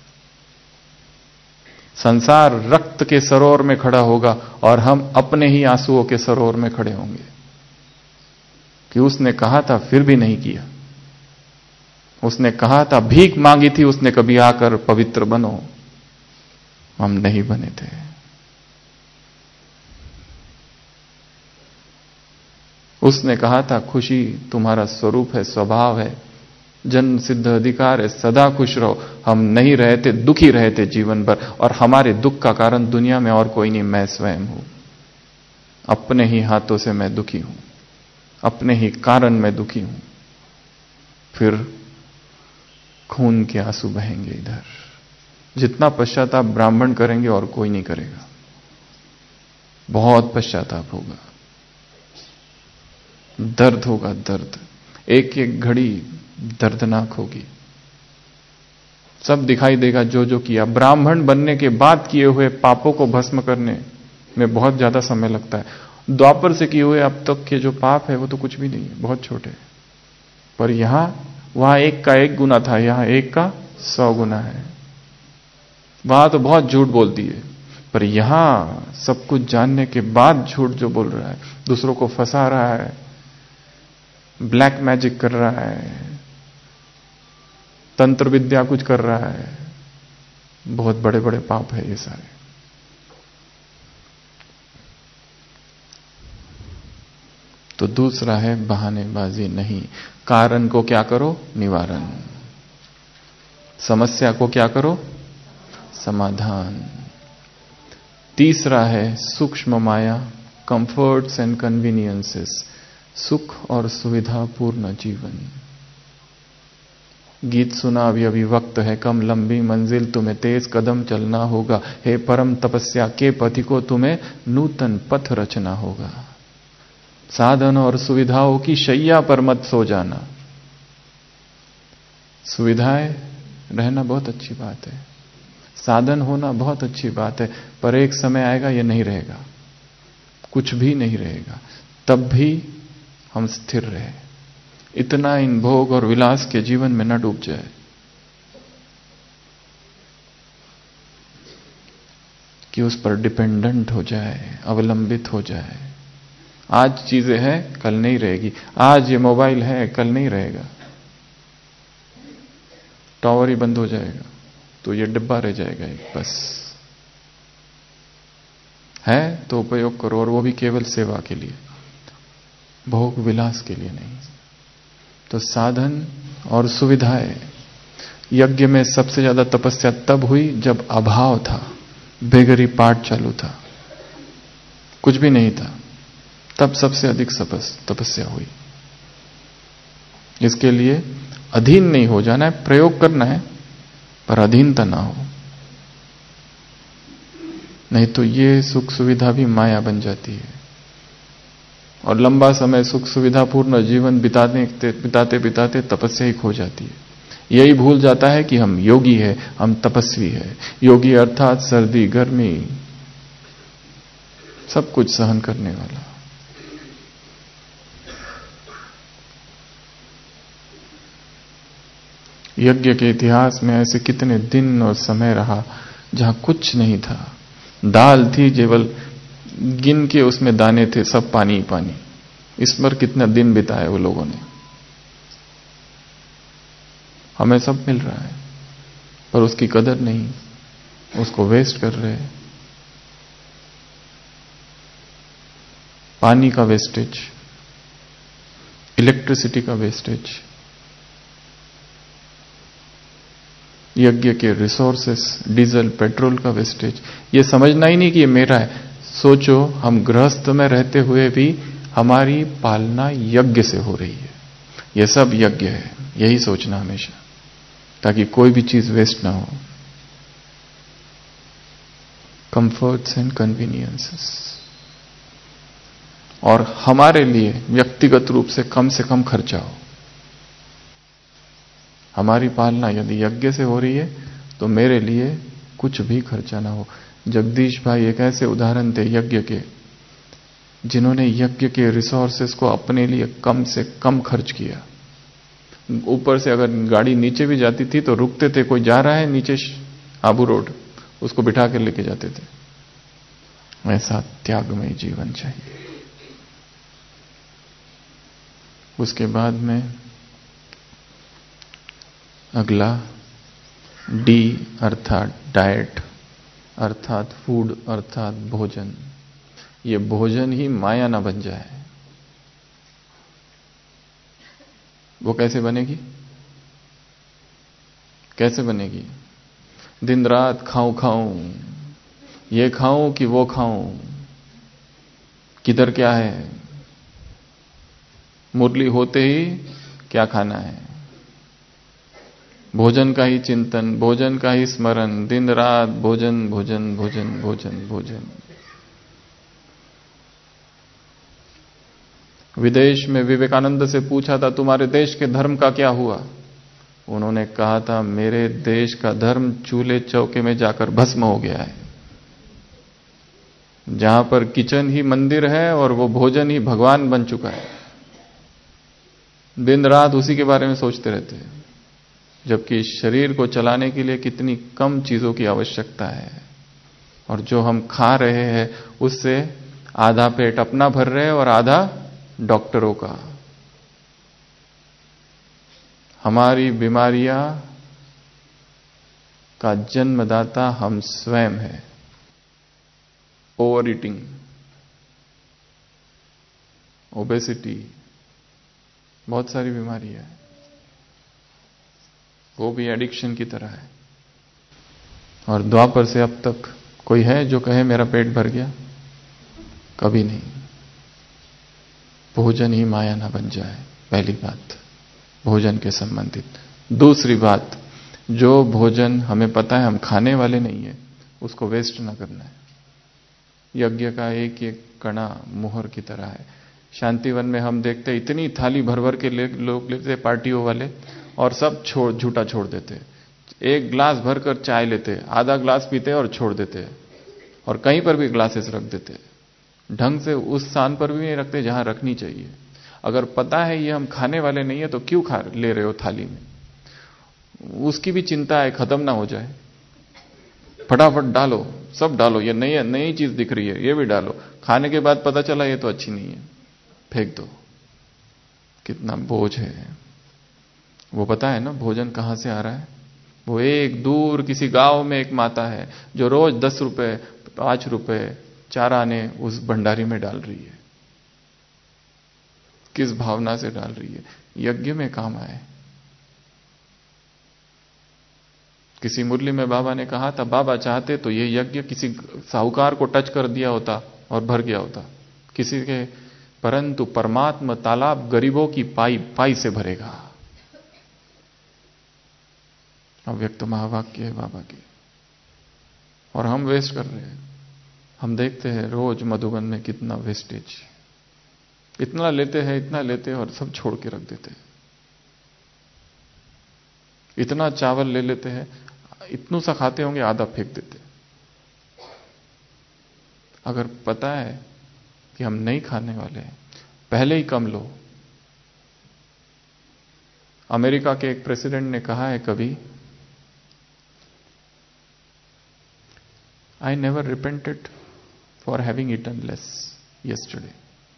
संसार रक्त के सरोवर में खड़ा होगा और हम अपने ही आंसुओं के सरोवर में खड़े होंगे कि उसने कहा था फिर भी नहीं किया। उसने कहा था, भीख मांगी थी उसने, कभी आकर पवित्र बनो। हम नहीं बने थे। उसने कहा था, खुशी तुम्हारा स्वरूप है, स्वभाव है, जन्म सिद्ध अधिकार है, सदा खुश रहो। हम नहीं रहे थे, दुखी रहे थे जीवन भर, और हमारे दुख का कारण दुनिया में और कोई नहीं, मैं स्वयं हूं। अपने ही हाथों से मैं दुखी हूं, अपने ही कारण मैं दुखी हूं। फिर खून के आंसू बहेंगे इधर। जितना पश्चाताप ब्राह्मण करेंगे और कोई नहीं करेगा। बहुत पश्चाताप होगा, दर्द होगा, दर्द। एक एक घड़ी दर्दनाक होगी। सब दिखाई देगा जो जो किया। ब्राह्मण बनने के बाद किए हुए पापों को भस्म करने में बहुत ज्यादा समय लगता है। द्वापर से किए हुए अब तक के जो पाप है वो तो कुछ भी नहीं है, बहुत छोटे। पर यहां, वहां एक का एक गुना था, यहां एक का सौ गुना है। वहां तो बहुत झूठ बोलती है, पर यहां सब कुछ जानने के बाद झूठ जो बोल रहा है, दूसरों को फंसा रहा है, ब्लैक मैजिक कर रहा है, तंत्र विद्या कुछ कर रहा है, बहुत बड़े बड़े पाप है ये सारे। तो दूसरा है बहानेबाजी नहीं। कारण को क्या करो? निवारण। समस्या को क्या करो? समाधान। तीसरा है सूक्ष्म माया, कंफर्ट्स एंड कन्वीनियंसेस, सुख और सुविधापूर्ण जीवन। गीत सुना अभी अभी, वक्त है कम, लंबी मंजिल, तुम्हें तेज कदम चलना होगा। हे परम तपस्या के पति को, तुम्हें नूतन पथ रचना होगा। साधन और सुविधाओं की शैया पर मत सो जाना। सुविधाएं रहना बहुत अच्छी बात है, साधन होना बहुत अच्छी बात है, पर एक समय आएगा ये नहीं रहेगा, कुछ भी नहीं रहेगा। तब भी हम स्थिर रहे, इतना इन भोग और विलास के जीवन में न डूब जाए कि उस पर डिपेंडेंट हो जाए, अवलंबित हो जाए। आज चीजें हैं, कल नहीं रहेगी। आज ये मोबाइल है, कल नहीं रहेगा। टावर ही बंद हो जाएगा तो ये डिब्बा रह जाएगा एक, बस। है तो उपयोग करो, और वो भी केवल सेवा के लिए, भोग विलास के लिए नहीं। तो साधन और सुविधाएं। यज्ञ में सबसे ज्यादा तपस्या तब हुई जब अभाव था, बेगरी पाठ चालू था, कुछ भी नहीं था, तब सबसे अधिक तपस्या हुई। इसके लिए अधीन नहीं हो जाना है, प्रयोग करना है, पर अधीनता ना हो, नहीं तो ये सुख सुविधा भी माया बन जाती है। और लंबा समय सुख सुविधापूर्ण जीवन बिताते बिताते बिताते तपस्या ही खो जाती है। यही भूल जाता है कि हम योगी है, हम तपस्वी है। योगी अर्थात सर्दी गर्मी सब कुछ सहन करने वाला। यज्ञ के इतिहास में ऐसे कितने दिन और समय रहा जहां कुछ नहीं था, दाल थी केवल, गिन के उसमें दाने थे, सब पानी ही पानी। इस पर कितना दिन बिताए वो लोगों ने। हमें सब मिल रहा है पर उसकी कदर नहीं, उसको वेस्ट कर रहे हैं। पानी का वेस्टेज, इलेक्ट्रिसिटी का वेस्टेज, यज्ञ के रिसोर्सेस, डीजल पेट्रोल का वेस्टेज। ये समझना ही नहीं कि ये मेरा है। सोचो, हम गृहस्थ में रहते हुए भी हमारी पालना यज्ञ से हो रही है, ये सब यज्ञ है। यही सोचना हमेशा, ताकि कोई भी चीज वेस्ट ना हो। कंफर्ट्स एंड कन्वीनियंसेस, और हमारे लिए व्यक्तिगत रूप से कम से कम खर्चा हो। हमारी पालना यदि यज्ञ से हो रही है तो मेरे लिए कुछ भी खर्चा ना हो। जगदीश भाई एक ऐसे उदाहरण थे यज्ञ के, जिन्होंने यज्ञ के रिसोर्सेस को अपने लिए कम से कम खर्च किया। ऊपर से अगर गाड़ी नीचे भी जाती थी तो रुकते थे, कोई जा रहा है नीचे आबू रोड, उसको बिठा कर लेके जाते थे। ऐसा त्यागमय जीवन चाहिए। उसके बाद में अगला डी अर्थात डाइट, अर्थात फूड, अर्थात भोजन। ये भोजन ही माया ना बन जाए। वो कैसे बनेगी? कैसे बनेगी? दिन रात खाऊं खाऊं, ये खाऊं कि वो खाऊं, किधर क्या है, मुरली होते ही क्या खाना है, भोजन का ही चिंतन, भोजन का ही स्मरण, दिन रात भोजन भोजन भोजन भोजन भोजन। विदेश में विवेकानंद से पूछा था, तुम्हारे देश के धर्म का क्या हुआ? उन्होंने कहा था, मेरे देश का धर्म चूल्हे चौके में जाकर भस्म हो गया है। जहां पर किचन ही मंदिर है और वो भोजन ही भगवान बन चुका है। दिन रात उसी के बारे में सोचते रहते हैं, जबकि शरीर को चलाने के लिए कितनी कम चीजों की आवश्यकता है। और जो हम खा रहे हैं उससे आधा पेट अपना भर रहे हैं और आधा डॉक्टरों का। हमारी बीमारियां का जन्मदाता हम स्वयं हैं। ओवर ईटिंग, ओबेसिटी, बहुत सारी बीमारी है, वो भी एडिक्शन की तरह है। और द्वापर से अब तक कोई है जो कहे मेरा पेट भर गया? कभी नहीं। भोजन ही माया ना बन जाए, पहली बात भोजन के संबंधित। दूसरी बात, जो भोजन हमें पता है हम खाने वाले नहीं है, उसको वेस्ट ना करना है। यज्ञ का एक एक कणा मुहर की तरह है। शांतिवन में हम देखते इतनी थाली भर भर के लोग लेते पार्टियों वाले, और सब छोड़ झूठा छोड़ देते। एक ग्लास भरकर चाय लेते, आधा ग्लास पीते और छोड़ देते, और कहीं पर भी ग्लासेस रख देते। ढंग से उस स्थान पर भी नहीं रखते जहां रखनी चाहिए। अगर पता है ये हम खाने वाले नहीं है तो क्यों खा ले रहे हो थाली में? उसकी भी चिंता है खत्म ना हो जाए। फटाफट डालो, सब डालो, ये नई नई चीज दिख रही है ये भी डालो, खाने के बाद पता चला ये तो अच्छी नहीं है, फेंक दो। कितना बोझ है। वो पता है ना भोजन कहां से आ रहा है? वो एक दूर किसी गांव में एक माता है जो रोज दस रुपए पांच रुपए चार आने उस भंडारी में डाल रही है। किस भावना से डाल रही है? यज्ञ में काम आए। किसी मुरली में बाबा ने कहा था, बाबा चाहते तो ये यज्ञ किसी साहूकार को टच कर दिया होता और भर गया होता किसी के, परंतु परमात्मा तालाब गरीबों की पाई पाई से भरेगा। अव्यक्त महावाक्य है बाबा के। और हम वेस्ट कर रहे हैं। हम देखते हैं रोज मधुबन में कितना वेस्टेज, इतना लेते हैं इतना लेते हैं और सब छोड़ के रख देते हैं। इतना चावल ले लेते हैं, इतनू सा खाते होंगे आधा फेंक देते। अगर पता है कि हम नहीं खाने वाले हैं, पहले ही कम लो। अमेरिका के एक प्रेसिडेंट ने कहा है कभी, I never repented for having eaten less yesterday.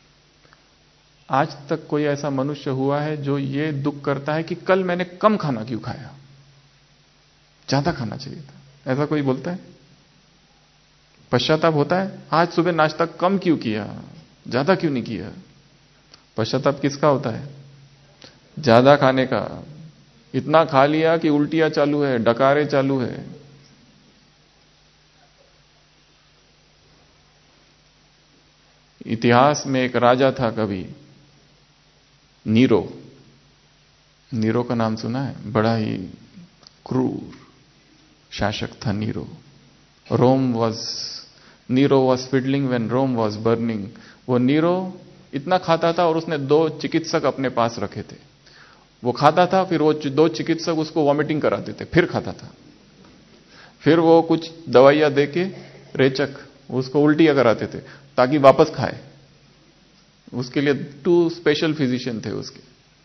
आज तक कोई ऐसा मनुष्य हुआ है जो ये दुख करता है कि कल मैंने कम खाना क्यों खाया, ज्यादा खाना चाहिए था? ऐसा कोई बोलता है? पश्चाताप होता है, आज सुबह नाश्ता कम क्यों किया, ज्यादा क्यों नहीं किया? पश्चाताप किसका होता है? ज्यादा खाने का। इतना खा लिया कि उल्टियां चालू है, डकारे चालू है। इतिहास में एक राजा था कभी, नीरो। नीरो का नाम सुना है? बड़ा ही क्रूर शासक था Nero. Rome was Nero was fiddling when Rome was burning. वो नीरो इतना खाता था और उसने दो चिकित्सक अपने पास रखे थे। वो खाता था, फिर वो दो चिकित्सक उसको वॉमिटिंग कराते थे, फिर खाता था, फिर वो कुछ दवाइयां देके रेचक उसको उल्टियां कराते थे ताकि वापस खाए। उसके लिए टू स्पेशल फिजिशियन थे उसके,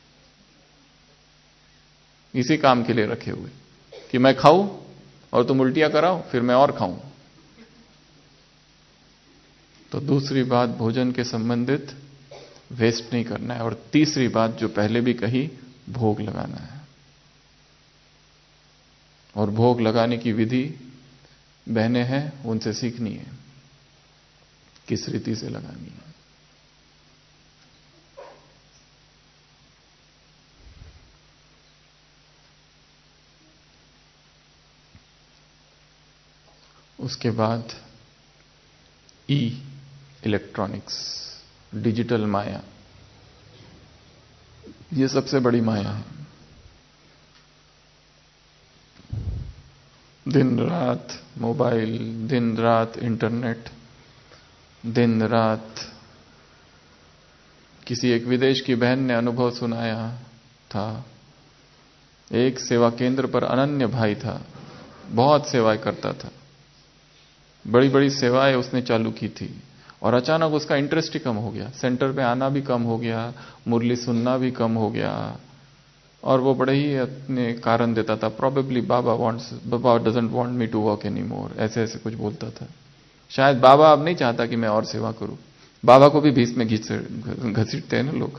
इसी काम के लिए रखे हुए कि मैं खाऊं और तुम उल्टियां कराओ, फिर मैं और खाऊं। तो दूसरी बात भोजन के संबंधित वेस्ट नहीं करना है। और तीसरी बात जो पहले भी कही, भोग लगाना है। और भोग लगाने की विधि बहनें हैं, उनसे सीखनी है किस रीति से लगानी है। उसके बाद ई इलेक्ट्रॉनिक्स, डिजिटल माया, ये सबसे बड़ी माया है। दिन रात मोबाइल, दिन रात इंटरनेट, दिन रात। किसी एक विदेश की बहन ने अनुभव सुनाया था। एक सेवा केंद्र पर अनन्य भाई था, बहुत सेवाएं करता था, बड़ी बड़ी सेवाएं उसने चालू की थी, और अचानक उसका इंटरेस्ट ही कम हो गया। सेंटर पे आना भी कम हो गया, मुरली सुनना भी कम हो गया, और वो बड़े ही अपने कारण देता था। प्रोबेबली बाबा वांट्स बाबा doesn't want me to work any more, ऐसे ऐसे कुछ बोलता था। शायद बाबा अब नहीं चाहता कि मैं और सेवा करूं। बाबा को भी बीच में घसीटते हैं ना लोग।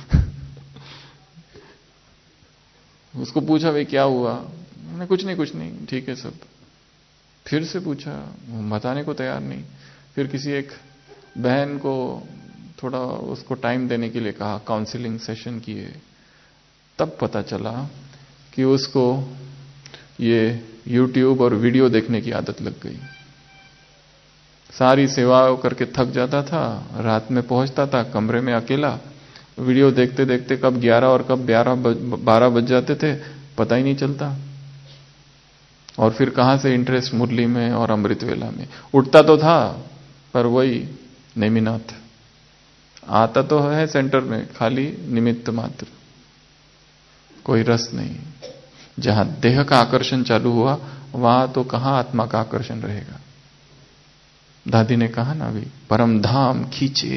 उसको पूछा भाई क्या हुआ? मैंने कुछ नहीं कुछ नहीं ठीक है सब। फिर से पूछा, बताने को तैयार नहीं। फिर किसी एक बहन को थोड़ा उसको टाइम देने के लिए कहा, काउंसलिंग सेशन किए, तब पता चला कि उसको ये यूट्यूब और वीडियो देखने की आदत लग गई। सारी सेवाओं करके थक जाता था, रात में पहुंचता था कमरे में अकेला, वीडियो देखते देखते कब ग्यारह और कब बारह बारह बज जाते थे पता ही नहीं चलता। और फिर कहां से इंटरेस्ट मुरली में और अमृत वेला में। उठता तो था पर वही नेमिनाथ, आता तो है सेंटर में, खाली निमित्त मात्र, कोई रस नहीं। जहां देह का आकर्षण चालू हुआ वहां तो कहां आत्मा का आकर्षण रहेगा। दादी ने कहा ना अभी, परम धाम खींचे,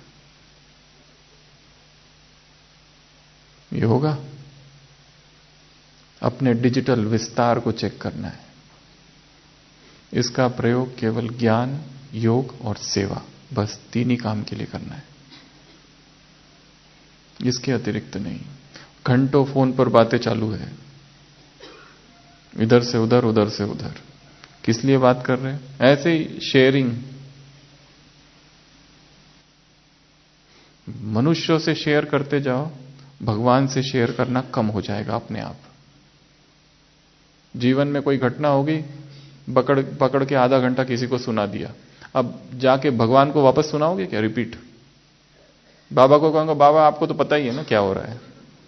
ये होगा। अपने डिजिटल विस्तार को चेक करना है। इसका प्रयोग केवल ज्ञान, योग और सेवा, बस तीन ही काम के लिए करना है, इसके अतिरिक्त नहीं। घंटों फोन पर बातें चालू है, इधर से उधर उधर से उधर, किस लिए बात कर रहे हैं? ऐसे ही शेयरिंग। मनुष्यों से शेयर करते जाओ, भगवान से शेयर करना कम हो जाएगा अपने आप। जीवन में कोई घटना होगी, पकड़ पकड़ के आधा घंटा किसी को सुना दिया, अब जाके भगवान को वापस सुनाओगे क्या? रिपीट। बाबा को कहूंगा, बाबा आपको तो पता ही है ना क्या हो रहा है।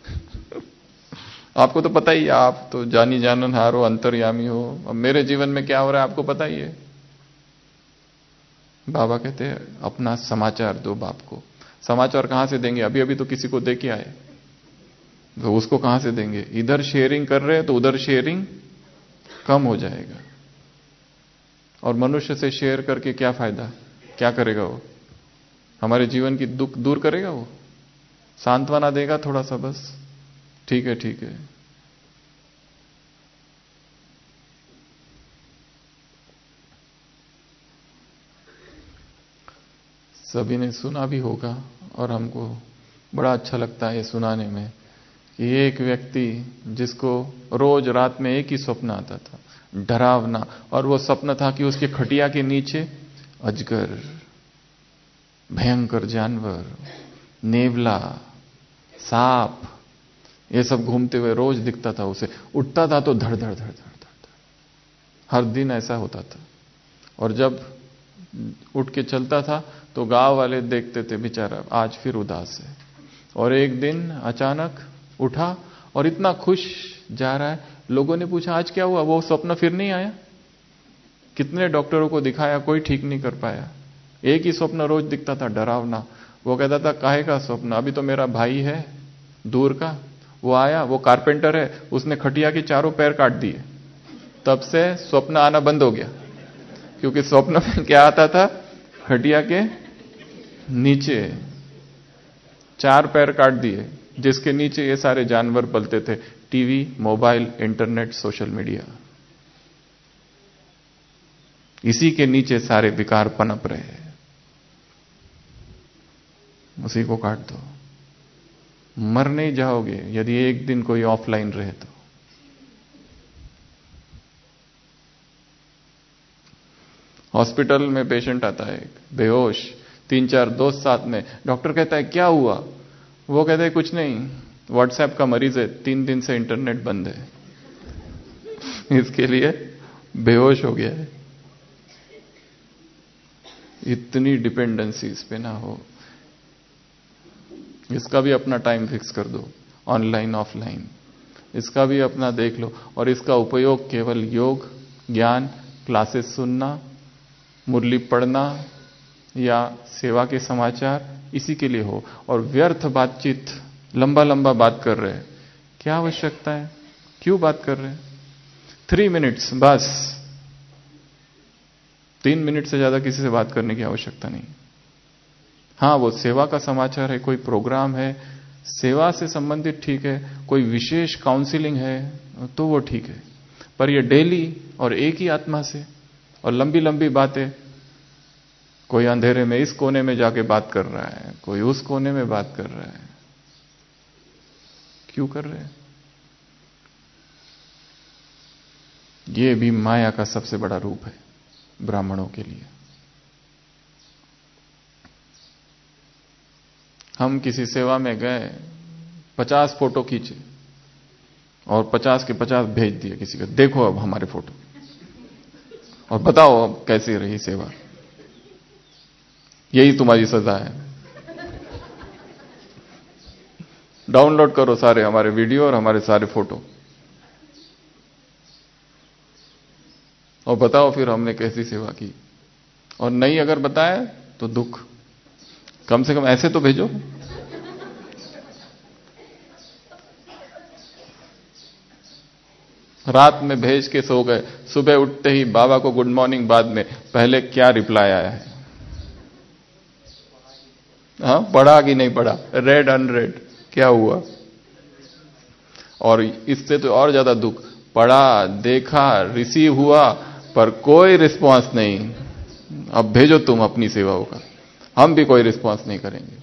आपको तो पता ही है, आप तो जानी जाननहार हो, अंतर्यामी हो, अब मेरे जीवन में क्या हो रहा है आपको पता ही है। बाबा कहते हैं अपना समाचार दो बाप को। समाचार कहां से देंगे? अभी अभी तो किसी को दे के आए, तो उसको कहां से देंगे? इधर शेयरिंग कर रहे हैं तो उधर शेयरिंग कम हो जाएगा। और मनुष्य से शेयर करके क्या फायदा? क्या करेगा वो? हमारे जीवन की दुख दूर करेगा? वो सांत्वना देगा थोड़ा सा, बस ठीक है ठीक है। सभी ने सुना भी होगा और हमको बड़ा अच्छा लगता है ये सुनाने में कि एक व्यक्ति जिसको रोज रात में एक ही स्वप्न आता था, डरावना, और वो स्वप्न था कि उसके खटिया के नीचे अजगर, भयंकर जानवर, नेवला, सांप, ये सब घूमते हुए रोज दिखता था उसे। उठता था तो धड़ धड़ धड़ धड़ धड़, हर दिन ऐसा होता था। और जब उठ के चलता था तो गांव वाले देखते थे, बेचारा आज फिर उदास है। और एक दिन अचानक उठा और इतना खुश जा रहा है, लोगों ने पूछा आज क्या हुआ? वो स्वप्न फिर नहीं आया। कितने डॉक्टरों को दिखाया, कोई ठीक नहीं कर पाया। एक ही स्वप्न रोज दिखता था, डरावना। वो कहता था काहे का स्वप्न? अभी तो मेरा भाई है दूर का, वो आया, वो कारपेंटर है, उसने खटिया के चारों पैर काट दिए। तब से स्वप्न आना बंद हो गया, क्योंकि स्वप्न में क्या आता था? खटिया के नीचे चार पैर काट दिए, जिसके नीचे ये सारे जानवर पलते थे, TV, mobile, internet, social media. इसी के नीचे सारे विकार पनप रहे हैं, उसी को काट दो। मर नहीं जाओगे यदि एक दिन कोई ऑफलाइन रहे तो। हॉस्पिटल में पेशेंट आता है बेहोश, तीन चार दोस्त साथ में, डॉक्टर कहता है क्या हुआ? वो कहते हैं कुछ नहीं, व्हाट्सएप का मरीज है, तीन दिन से इंटरनेट बंद है, इसके लिए बेहोश हो गया है। इतनी डिपेंडेंसी इस पे ना हो। इसका भी अपना टाइम फिक्स कर दो, ऑनलाइन ऑफलाइन, इसका भी अपना देख लो। और इसका उपयोग केवल योग, ज्ञान, क्लासेस सुनना, मुरली पढ़ना या सेवा के समाचार, इसी के लिए हो। और व्यर्थ बातचीत, लंबा लंबा बात कर रहे हैं, क्या आवश्यकता है? क्यों बात कर रहे हैं? थ्री मिनट्स बस, तीन मिनट से ज्यादा किसी से बात करने की आवश्यकता नहीं। हाँ, वो सेवा का समाचार है, कोई प्रोग्राम है, सेवा से संबंधित ठीक है, कोई विशेष काउंसलिंग है तो वो ठीक है, पर ये डेली और एक ही आत्मा से और लंबी लंबी बातें, कोई अंधेरे में इस कोने में जाके बात कर रहा है, कोई उस कोने में बात कर रहा है, क्यों कर रहे हैं? ये भी माया का सबसे बड़ा रूप है ब्राह्मणों के लिए। हम किसी सेवा में गए, पचास फोटो खींचे और पचास के पचास भेज दिए किसी को, देखो अब हमारे फोटो और बताओ अब कैसी रही सेवा, यही तुम्हारी सजा है। डाउनलोड करो सारे हमारे वीडियो और हमारे सारे फोटो और बताओ फिर हमने कैसी सेवा की। और नहीं अगर बताए तो दुख, कम से कम ऐसे तो भेजो। रात में भेज के सो गए, सुबह उठते ही बाबा को गुड मॉर्निंग, बाद में पहले क्या रिप्लाई आया है? हाँ, पढ़ा कि नहीं पढ़ा, रेड अनरेड, क्या हुआ? और इससे तो और ज्यादा दुख, पढ़ा, देखा, रिसीव हुआ, पर कोई रिस्पांस नहीं। अब भेजो तुम अपनी सेवाओं का, हम भी कोई रिस्पांस नहीं करेंगे।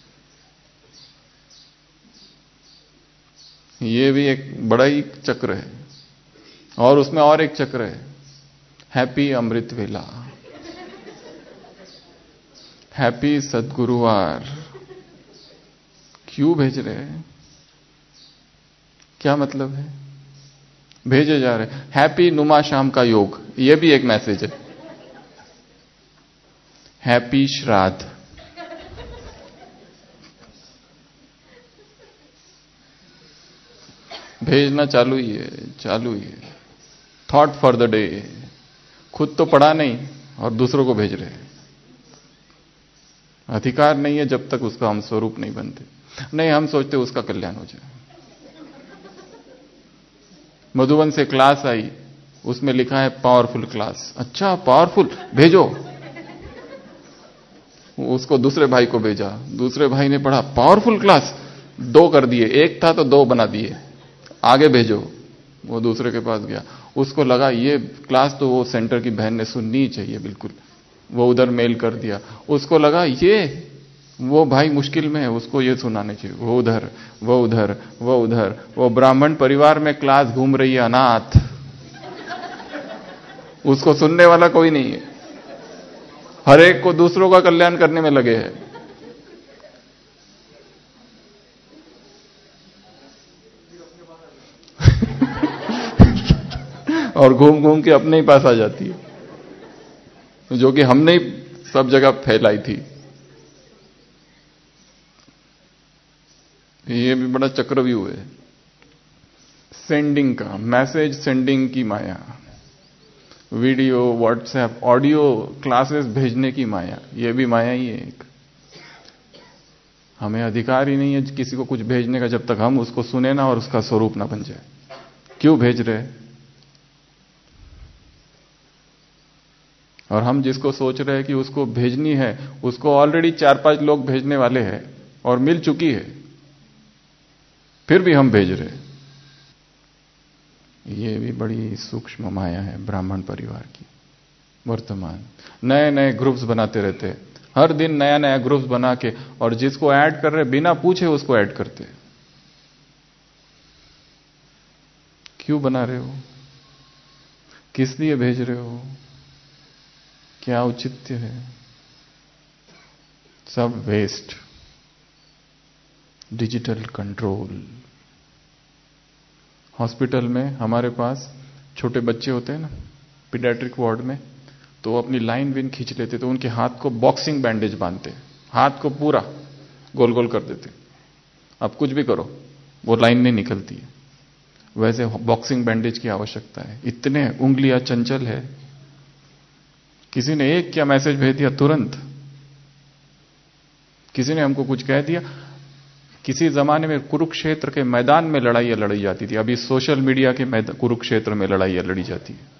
ये भी एक बड़ा ही चक्र है। और उसमें और एक चक्र है, हैप्पी अमृत वेला, हैप्पी सद्गुरुवार। क्यों भेज रहे हैं? क्या मतलब है? भेजे जा रहे हैप्पी नुमा शाम का योग, ये भी एक मैसेज है। हैप्पी श्राद्ध, भेजना चालू ही है, चालू ही है। थॉट फॉर द डे, खुद तो पढ़ा नहीं और दूसरों को भेज रहे हैं। अधिकार नहीं है जब तक उसका हम स्वरूप नहीं बनते। नहीं, हम सोचते उसका कल्याण हो जाए। मधुबन से क्लास आई, उसमें लिखा है पावरफुल क्लास। अच्छा पावरफुल, भेजो। उसको दूसरे भाई को भेजा, दूसरे भाई ने पढ़ा पावरफुल क्लास, दो कर दिए, एक था तो दो बना दिए, आगे भेजो। वो दूसरे के पास गया, उसको लगा ये क्लास तो वो सेंटर की बहन ने सुननी ही चाहिए बिल्कुल, वो उधर मेल कर दिया। उसको लगा ये वो भाई मुश्किल में है, उसको ये सुनाने चाहिए। वो उधर, वो उधर, वो उधर, वो ब्राह्मण परिवार में क्लास घूम रही है अनाथ, उसको सुनने वाला कोई नहीं है। हर एक को दूसरों का कल्याण करने में लगे हैं। और घूम घूम के अपने ही पास आ जाती है, जो कि हमने ही सब जगह फैलाई थी। ये भी बड़ा चक्रव्यूह है सेंडिंग का, मैसेज सेंडिंग की माया, वीडियो, व्हाट्सएप, ऑडियो क्लासेस भेजने की माया, ये भी माया ही है एक। हमें अधिकार ही नहीं है किसी को कुछ भेजने का जब तक हम उसको सुने ना और उसका स्वरूप ना बन जाए। क्यों भेज रहे? और हम जिसको सोच रहे हैं कि उसको भेजनी है, उसको ऑलरेडी चार पांच लोग भेजने वाले हैं और मिल चुकी है, फिर भी हम भेज रहे हैं। ये भी बड़ी सूक्ष्म माया है ब्राह्मण परिवार की। वर्तमान नए नए ग्रुप्स बनाते रहते हैं, हर दिन नया नया ग्रुप्स बना के, और जिसको ऐड कर रहे बिना पूछे उसको ऐड करते। क्यों बना रहे हो? किस लिए भेज रहे हो? क्या औचित्य है? सब वेस्ट। Digital control. हॉस्पिटल में हमारे पास छोटे बच्चे होते हैं ना, पीडियाट्रिक वार्ड में, तो वो अपनी लाइन विन खींच लेते तो उनके हाथ को बॉक्सिंग बैंडेज बांधते, हाथ को पूरा गोल गोल कर देते। अब कुछ भी करो वो लाइन नहीं निकलती है। वैसे बॉक्सिंग बैंडेज की आवश्यकता है। इतने उंगलियां चंचल है। किसी ने एक क्या मैसेज भेज दिया, तुरंत किसी ने हमको कुछ कह दिया। किसी जमाने में कुरुक्षेत्र के मैदान में लड़ाइयां लड़ी जाती थी, अभी सोशल मीडिया के मैदान कुरुक्षेत्र में लड़ाइयां लड़ी जाती है।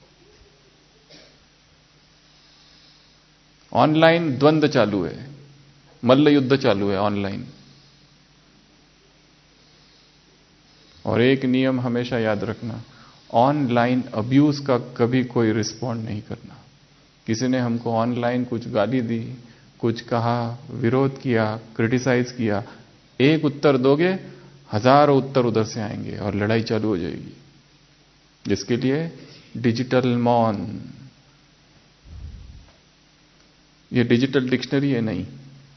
ऑनलाइन द्वंद्व चालू है, मल्ल युद्ध चालू है ऑनलाइन। और एक नियम हमेशा याद रखना, ऑनलाइन अब्यूज का कभी कोई रिस्पॉन्ड नहीं करना। किसी ने हमको ऑनलाइन कुछ गाली दी, कुछ कहा, विरोध किया, क्रिटिसाइज किया, एक उत्तर दोगे हजारों उत्तर उधर से आएंगे और लड़ाई चालू हो जाएगी। जिसके लिए डिजिटल मौन, ये डिजिटल डिक्शनरी है नहीं,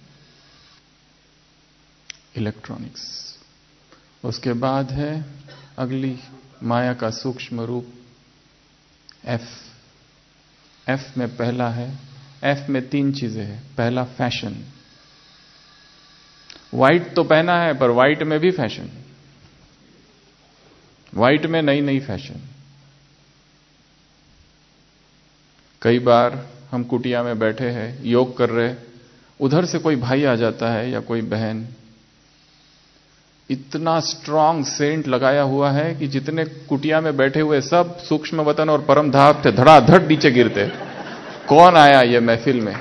इलेक्ट्रॉनिक्स। उसके बाद है अगली माया का सूक्ष्म रूप एफ। एफ में पहला है, एफ में तीन चीजें हैं। पहला फैशन। व्हाइट तो पहना है पर व्हाइट में भी फैशन, व्हाइट में नई नई फैशन। कई बार हम कुटिया में बैठे हैं, योग कर रहे, उधर से कोई भाई आ जाता है या कोई बहन, इतना स्ट्रांग सेंट लगाया हुआ है कि जितने कुटिया में बैठे हुए सब सूक्ष्म वतन और परम धाम थे धड़ाधड़ नीचे गिरते। कौन आया ये महफिल में?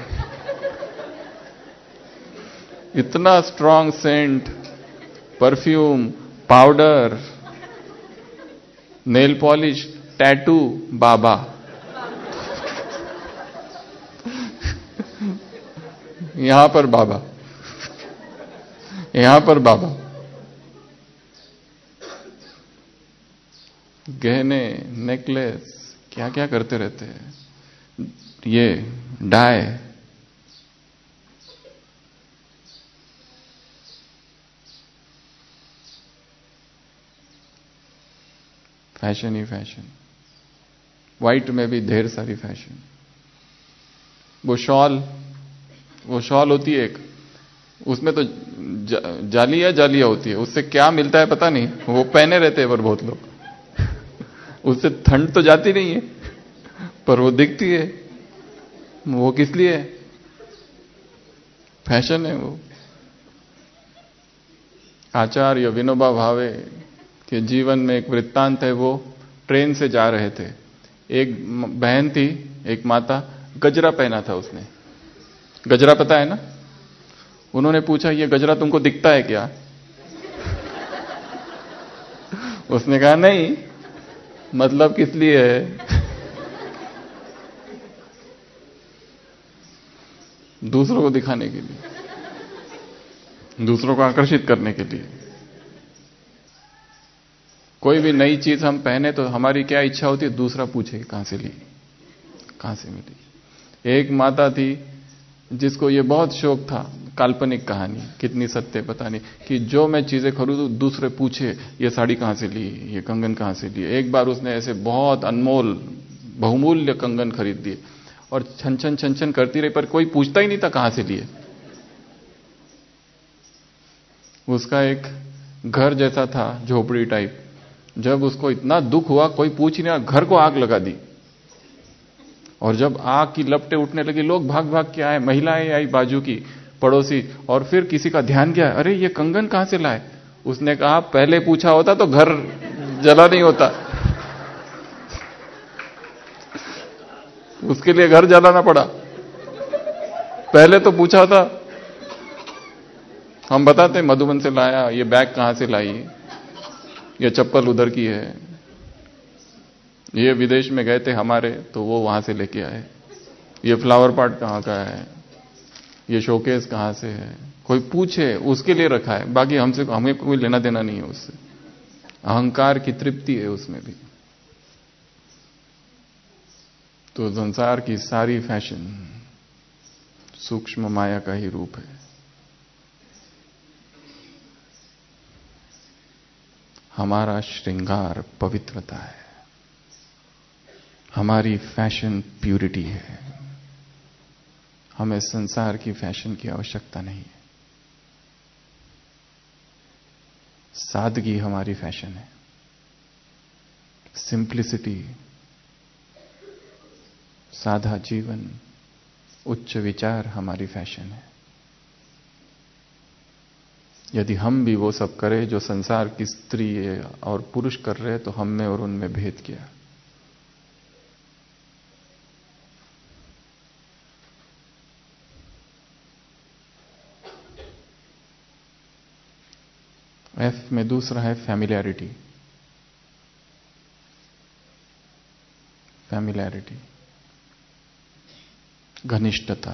इतना strong scent, perfume, powder, nail polish, tattoo, बाबा। यहां पर बाबा, यहां पर बाबा। गहने, नेकलेस, क्या क्या करते रहते हैं। ये डाय, फैशन ही फैशन। व्हाइट में भी ढेर सारी फैशन। वो शॉल, वो शॉल होती है एक, उसमें तो जा, जालिया जालिया होती है, उससे क्या मिलता है पता नहीं, वो पहने रहते हैं पर बहुत लोग। उससे ठंड तो जाती नहीं है पर वो दिखती है। वो किस लिए है? फैशन है वो। आचार्य विनोबा भावे के जीवन में एक वृत्तांत है। वो ट्रेन से जा रहे थे, एक बहन थी, एक माता, गजरा पहना था उसने। गजरा पता है ना? उन्होंने पूछा, ये गजरा तुमको दिखता है क्या? उसने कहा नहीं। मतलब किस लिए है? दूसरों को दिखाने के लिए, दूसरों को आकर्षित करने के लिए। कोई भी नई चीज हम पहने तो हमारी क्या इच्छा होती है? दूसरा पूछे कहां से ली, कहां से मिली। एक माता थी जिसको ये बहुत शौक था, काल्पनिक कहानी, कितनी सत्य पता नहीं, कि जो मैं चीजें खरीदूं दूसरे पूछे ये साड़ी कहां से ली, ये कंगन कहां से ली। एक बार उसने ऐसे बहुत अनमोल बहुमूल्य कंगन खरीद दिए और छन छन छन छन करती रही, पर कोई पूछता ही नहीं था कहां से लिए। उसका एक घर जैसा था, झोपड़ी टाइप। जब उसको इतना दुख हुआ, कोई पूछ ही नहीं, घर को आग लगा दी। और जब आग की लपटें उठने लगी, लोग भाग भाग के आए, महिलाएं आई बाजू की, पड़ोसी, और फिर किसी का ध्यान गया, अरे ये कंगन कहां से लाए? उसने कहा, पहले पूछा होता तो घर जला नहीं होता। उसके लिए घर जलाना पड़ा, पहले तो पूछा था। हम बताते मधुबन से लाया, ये बैग कहां से लाई, ये चप्पल उधर की है, ये विदेश में गए थे हमारे तो वो वहां से लेके आए, ये फ्लावर पॉट कहां का है, ये शोकेस कहां से है। कोई पूछे उसके लिए रखा है, बाकी हमसे हमें कोई लेना देना नहीं है उससे। अहंकार की तृप्ति है उसमें भी। तो संसार की सारी फैशन सूक्ष्म माया का ही रूप है। हमारा श्रृंगार पवित्रता है, हमारी फैशन प्यूरिटी है। हमें संसार की फैशन की आवश्यकता नहीं है। सादगी हमारी फैशन है, सिंप्लिसिटी, साधा जीवन, उच्च विचार हमारी फैशन है। यदि हम भी वो सब करें जो संसार की स्त्री और पुरुष कर रहे हैं, तो हम में और उनमें भेद क्या? एफ में दूसरा है फैमिलियरिटी। फैमिलियरिटी, घनिष्ठता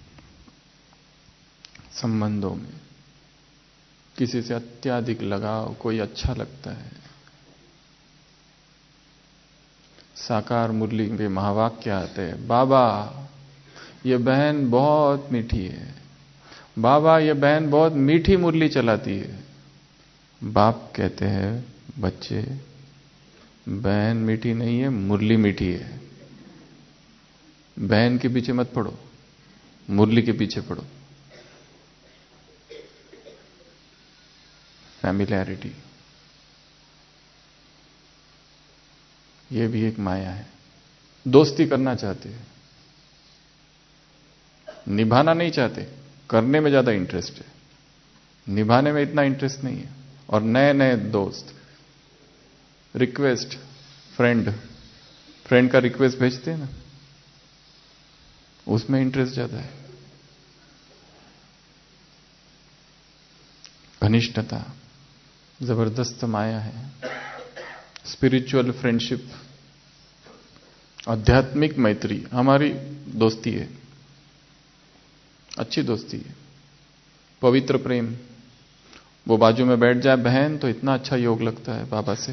संबंधों में, किसी से अत्यधिक लगाव, कोई अच्छा लगता है। साकार मुरली में महावाक्य आते हैं, बाबा ये बहन बहुत मीठी है, बाबा ये बहन बहुत मीठी मुरली चलाती है। बाप कहते हैं, बच्चे बहन मीठी नहीं है, मुरली मीठी है। बहन के पीछे मत पड़ो, मुरली के पीछे पड़ो। फैमिलियरिटी, ये भी एक माया है। दोस्ती करना चाहते हैं, निभाना नहीं चाहते, करने में ज्यादा इंटरेस्ट है, निभाने में इतना इंटरेस्ट नहीं है। और नए नए दोस्त, रिक्वेस्ट, फ्रेंड फ्रेंड का रिक्वेस्ट भेजते हैं ना, उसमें इंटरेस्ट ज्यादा है। घनिष्ठता जबरदस्त माया है। स्पिरिचुअल फ्रेंडशिप, आध्यात्मिक मैत्री हमारी दोस्ती है, अच्छी दोस्ती है। पवित्र प्रेम, वो बाजू में बैठ जाए बहन तो इतना अच्छा योग लगता है बाबा से।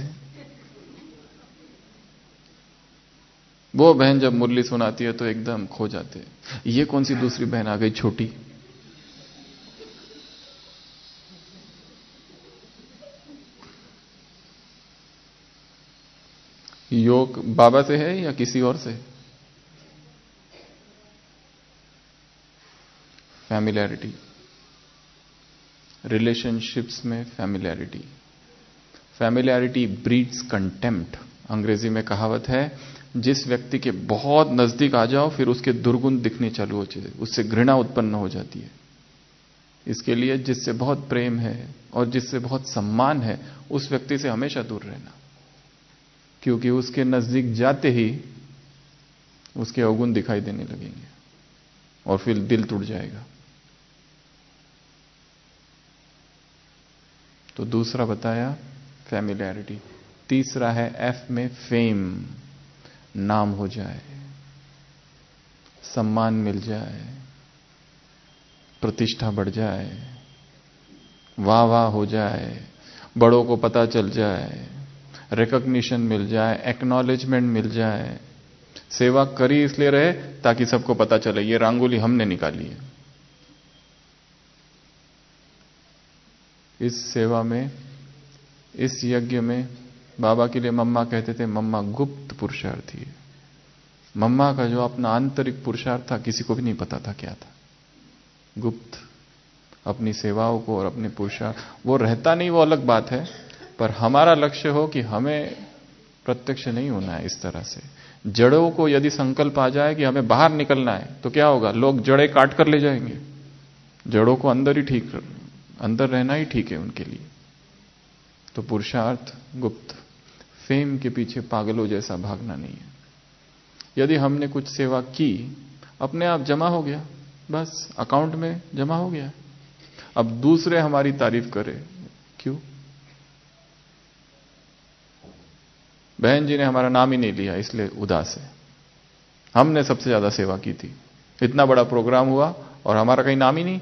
वो बहन जब मुरली सुनाती है तो एकदम खो जाते हैं। ये कौन सी दूसरी बहन आ गई छोटी? योग बाबा से है या किसी और से? फैमिलियरिटी, रिलेशनशिप्स में familiarity. Familiarity breeds contempt. Angrezi में कहावत है, जिस व्यक्ति के बहुत नजदीक आ जाओ फिर उसके दुर्गुण दिखने चालू हो जाए, उससे घृणा उत्पन्न हो जाती है। इसके लिए जिससे बहुत प्रेम है और जिससे बहुत सम्मान है, उस व्यक्ति से हमेशा दूर रहना, क्योंकि उसके नजदीक जाते ही उसके अवगुण दिखाई देने लगेंगे और फिर दिल टूट जाएगा। तो दूसरा बताया फैमिलियरिटी। तीसरा है एफ में फेम, नाम हो जाए, सम्मान मिल जाए, प्रतिष्ठा बढ़ जाए, वाह वाह हो जाए, बड़ों को पता चल जाए, रिकॉग्निशन मिल जाए, एक्नॉलेजमेंट मिल जाए। सेवा करी इसलिए रहे ताकि सबको पता चले ये रंगोली हमने निकाली है। इस सेवा में, इस यज्ञ में बाबा के लिए मम्मा कहते थे, मम्मा गुप्त पुरुषार्थी है। मम्मा का जो अपना आंतरिक पुरुषार्थ था किसी को भी नहीं पता था क्या था, गुप्त। अपनी सेवाओं को और अपने पुरुषार्थ, वो रहता नहीं वो अलग बात है, पर हमारा लक्ष्य हो कि हमें प्रत्यक्ष नहीं होना है इस तरह से। जड़ों को यदि संकल्प आ जाए कि हमें बाहर निकलना है तो क्या होगा, लोग जड़ें काट कर ले जाएंगे। जड़ों को अंदर ही ठीक, अंदर रहना ही ठीक है उनके लिए। तो पुरुषार्थ गुप्त, फेम के पीछे पागलों जैसा भागना नहीं है। यदि हमने कुछ सेवा की, अपने आप जमा हो गया, बस अकाउंट में जमा हो गया। अब दूसरे हमारी तारीफ करें, क्यों? बहन जी ने हमारा नाम ही नहीं लिया इसलिए उदास है। हमने सबसे ज्यादा सेवा की थी, इतना बड़ा प्रोग्राम हुआ और हमारा कहीं नाम ही नहीं।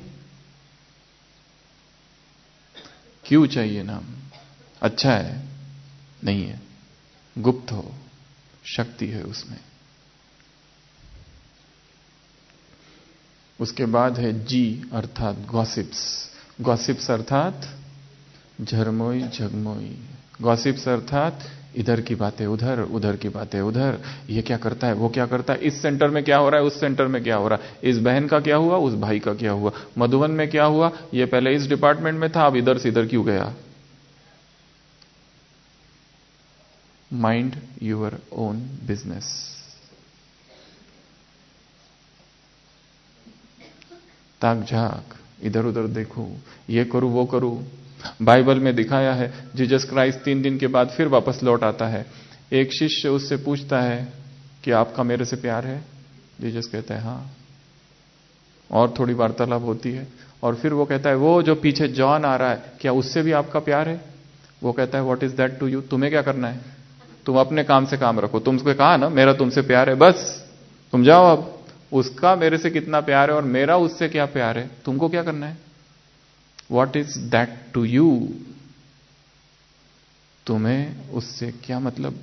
क्यों चाहिए नाम? अच्छा है, नहीं है, गुप्त हो, शक्ति है उसमें। उसके बाद है जी अर्थात गॉसिप्स। गॉसिप्स अर्थात झरमोई झगमोई। गॉसिप्स अर्थात इधर की बातें उधर, उधर की बातें उधर, ये क्या करता है, वो क्या करता है, इस सेंटर में क्या हो रहा है, उस सेंटर में क्या हो रहा है, इस बहन का क्या हुआ, उस भाई का क्या हुआ, मधुबन में क्या हुआ, ये पहले इस डिपार्टमेंट में था, अब इधर से इधर क्यों गया। Mind your own business. ताक झाक, इधर उधर देखो, ये करूं वो करूं। बाइबल में दिखाया है जीसस क्राइस्ट तीन दिन के बाद फिर वापस लौट आता है। एक शिष्य उससे पूछता है कि आपका मेरे से प्यार है। जीसस कहता है हाँ। और थोड़ी वार्तालाप होती है और फिर वो कहता है वो जो पीछे जॉन आ रहा है क्या उससे भी आपका प्यार है। वो कहता है what is that to you, तुम्हें क्या करना है, तुम अपने काम से काम रखो, तुमसे कहा ना मेरा तुमसे प्यार है, बस तुम जाओ। अब उसका मेरे से कितना प्यार है और मेरा उससे क्या प्यार है, तुमको क्या करना है। What is that to you, तुम्हें उससे क्या मतलब।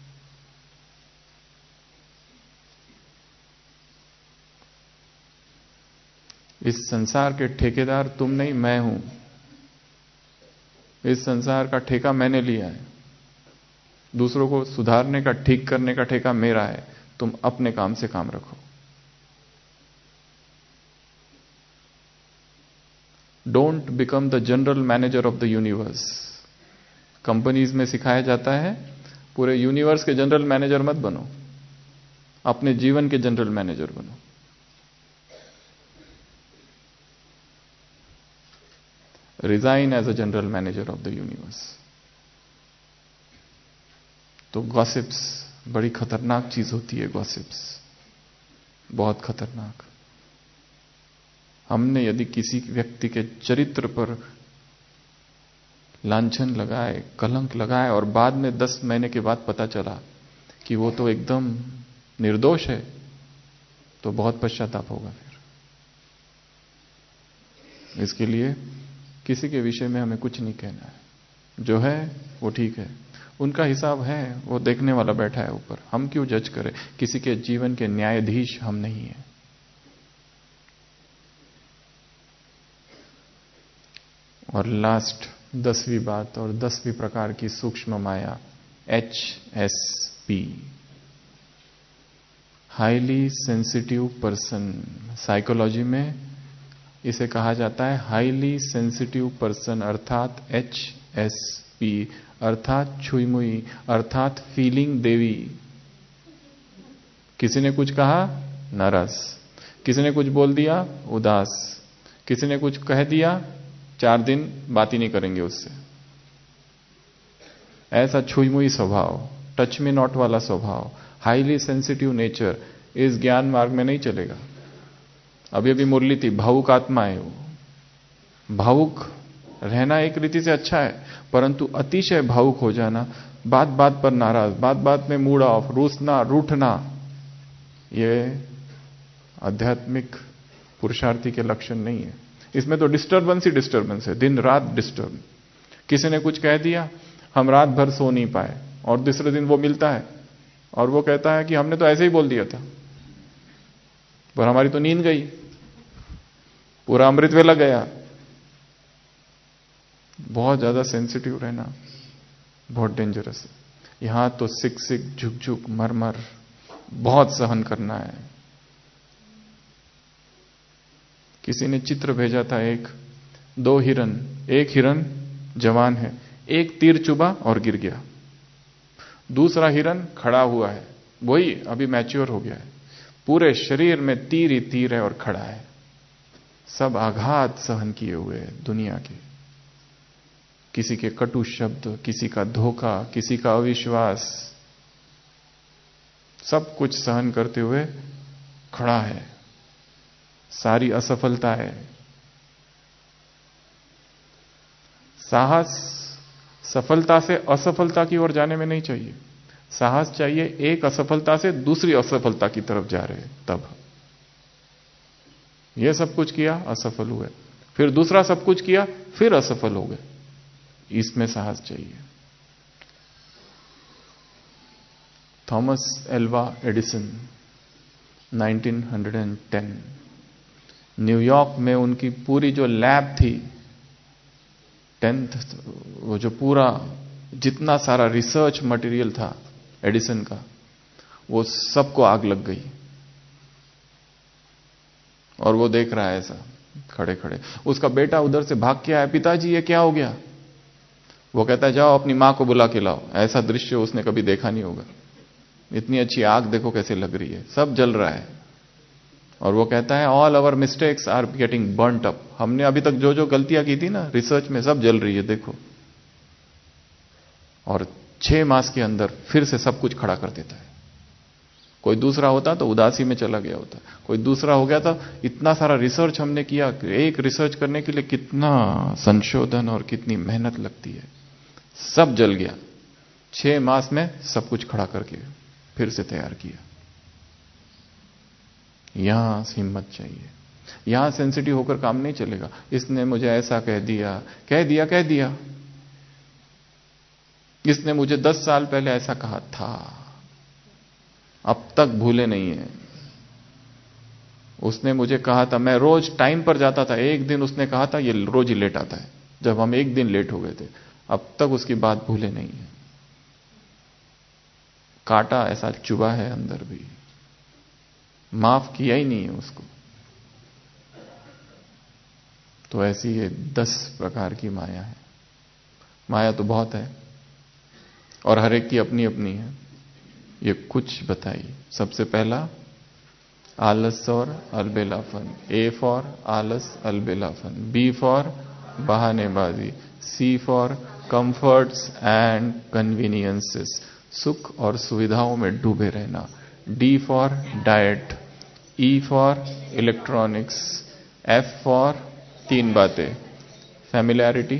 इस संसार के ठेकेदार तुम नहीं, मैं हूं। इस संसार का ठेका मैंने लिया है, दूसरों को सुधारने का, ठीक करने का ठेका मेरा है, तुम अपने काम से काम रखो। Don't become the general manager of the universe. Companies में सिखाया जाता है पूरे यूनिवर्स के जनरल मैनेजर मत बनो, अपने जीवन के जनरल मैनेजर बनो। Resign as a general manager of the universe. तो गॉसिप्स बड़ी खतरनाक चीज होती है। गॉसिप्स बहुत खतरनाक। हमने यदि किसी व्यक्ति के चरित्र पर लांछन लगाए, कलंक लगाए और बाद में दस महीने के बाद पता चला कि वो तो एकदम निर्दोष है, तो बहुत पश्चाताप होगा। फिर इसके लिए किसी के विषय में हमें कुछ नहीं कहना है, जो है वो ठीक है, उनका हिसाब है, वो देखने वाला बैठा है ऊपर, हम क्यों जज करें। किसी के जीवन के न्यायाधीश हम नहीं हैं। और लास्ट दसवीं बात और दसवीं प्रकार की सूक्ष्म माया, H S P, highly sensitive person. Psychology में इसे कहा जाता है हाईली सेंसिटिव पर्सन, अर्थात एच एस पी, अर्थात छुईमुई, अर्थात फीलिंग देवी। किसी ने कुछ कहा नाराज, किसी ने कुछ बोल दिया उदास, किसी ने कुछ कह दिया चार दिन बात ही नहीं करेंगे उससे। ऐसा छुईमुई स्वभाव, टच मी नॉट वाला स्वभाव, हाईली सेंसिटिव नेचर इस ज्ञान मार्ग में नहीं चलेगा। अभी अभी मुरली थी, भावुक आत्मा है वो। भावुक रहना एक रीति से अच्छा है, परंतु अतिशय भावुक हो जाना, बात बात पर नाराज, बात बात में मूड ऑफ, रूसना, रूठना, ये आध्यात्मिक पुरुषार्थी के लक्षण नहीं है। इसमें तो डिस्टर्बेंस ही डिस्टर्बेंस है, दिन रात डिस्टर्ब। किसी ने कुछ कह दिया, हम रात भर सो नहीं पाए, और दूसरे दिन वो मिलता है और वो कहता है कि हमने तो ऐसे ही बोल दिया था, पर हमारी तो नींद गई, पूरा अमृत वेला गया। बहुत ज्यादा सेंसिटिव रहना बहुत डेंजरस है। यहां तो सिक सिक, झुक झुक, मर मर बहुत सहन करना है। किसी ने चित्र भेजा था, एक दो हिरन, एक हिरन जवान है, एक तीर चुभा और गिर गया, दूसरा हिरन खड़ा हुआ है, वही अभी मैच्योर हो गया है, पूरे शरीर में तीर ही तीर है और खड़ा है। सब आघात सहन किए हुए हैं दुनिया के, किसी के कटु शब्द, किसी का धोखा, किसी का अविश्वास, सब कुछ सहन करते हुए खड़ा है। सारी असफलता है। साहस सफलता से असफलता की ओर जाने में नहीं चाहिए। साहस चाहिए एक असफलता से दूसरी असफलता की तरफ जा रहे, तब। यह सब कुछ किया, असफल हुए, फिर दूसरा सब कुछ किया, फिर असफल हो गए, इसमें साहस चाहिए। Thomas Alva Edison nineteen ten, New York में उनकी पूरी जो लैब थी, टेंथ, वो जो पूरा जितना सारा रिसर्च मटेरियल था एडिसन का, वो सबको आग लग गई। और वो देख रहा है ऐसा खड़े खड़े। उसका बेटा उधर से भाग के आया, पिताजी ये क्या हो गया? वो कहता है जाओ अपनी मां को बुला के लाओ। ऐसा दृश्य उसने कभी देखा नहीं होगा। इतनी अच्छी आग देखो कैसे लग रही है, सब जल रहा है। और वो कहता है all our mistakes are getting burnt up. हमने अभी तक जो जो गलतियां की थी ना रिसर्च में, सब जल रही है देखो। और छह मास के अंदर फिर से सब कुछ खड़ा कर देता है। कोई दूसरा होता तो उदासी में चला गया होता, कोई दूसरा हो गया था। इतना सारा रिसर्च हमने किया, एक रिसर्च करने के लिए कितना संशोधन और कितनी मेहनत लगती है, सब जल गया। छह मास में सब कुछ खड़ा करके फिर से तैयार किया। यहां हिम्मत चाहिए, यहां सेंसिटिव होकर काम नहीं चलेगा। इसने मुझे ऐसा कह दिया कह दिया कह दिया इसने मुझे दस साल पहले ऐसा कहा था, अब तक भूले नहीं है। उसने मुझे कहा था, मैं रोज टाइम पर जाता था, एक दिन उसने कहा था ये रोज ही लेट आता है, जब हम एक दिन लेट हो गए थे। अब तक उसकी बात भूले नहीं है। काटा ऐसा चुभा है अंदर भी, माफ किया ही नहीं है उसको। तो ऐसी ये दस प्रकार की माया है। माया तो बहुत है और हर एक की अपनी अपनी है। ये कुछ बताइए। सबसे पहला आलस और अलबेलाफन। ए फॉर आलस अलबेलाफन, बी फॉर बहानेबाजी, C for comforts and conveniences, सुख और सुविधाओं में डूबे रहना, D for diet, E for electronics, F for तीन बातें, फैमिलियरिटी,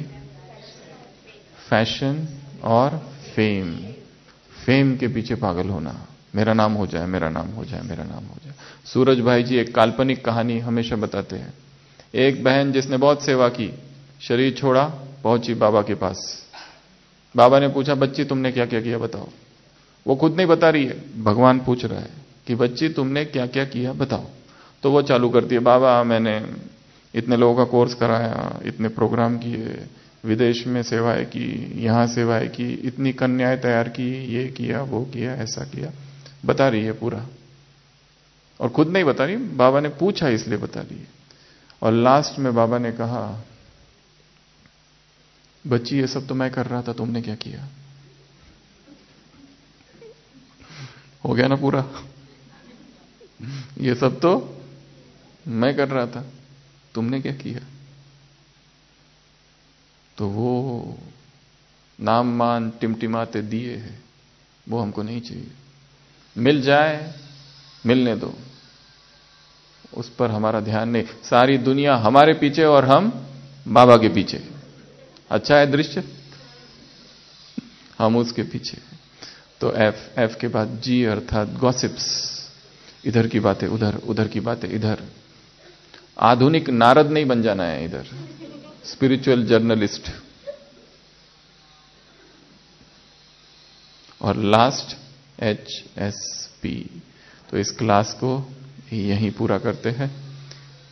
फैशन और फेम। फेम के पीछे पागल होना, मेरा नाम हो जाए, मेरा नाम हो जाए, मेरा नाम हो जाए। सूरज भाई जी एक काल्पनिक कहानी हमेशा बताते हैं। एक बहन जिसने बहुत सेवा की, शरीर छोड़ा, पहुंची बाबा के पास। बाबा ने पूछा बच्ची तुमने क्या क्या किया बताओ। वो खुद नहीं बता रही है, भगवान पूछ रहा है कि बच्ची तुमने क्या क्या किया बताओ। तो वो चालू करती है, बाबा मैंने इतने लोगों का कोर्स कराया, इतने प्रोग्राम किए, विदेश में सेवाएं की, यहां सेवाएं की, इतनी कन्याएं तैयार की, ये किया वो किया ऐसा किया, बता रही है पूरा। और खुद नहीं बता रही, बाबा ने पूछा इसलिए बता रही है। और लास्ट में बाबा ने कहा बच्ची ये सब तो मैं कर रहा था, तुमने क्या किया? हो गया ना पूरा, ये सब तो मैं कर रहा था, तुमने क्या किया? तो वो नाम मान टिमटिमाते दिए हैं, वो हमको नहीं चाहिए। मिल जाए मिलने दो, उस पर हमारा ध्यान नहीं। सारी दुनिया हमारे पीछे और हम बाबा के पीछे। अच्छा है दृश्य, हम उसके पीछे। तो एफ, एफ के बाद जी अर्थात गॉसिप्स, इधर की बातें उधर, उधर की बातें इधर। आधुनिक नारद नहीं बन जाना है इधर, स्पिरिचुअल जर्नलिस्ट। और लास्ट एच एस पी। तो इस क्लास को यहीं पूरा करते हैं।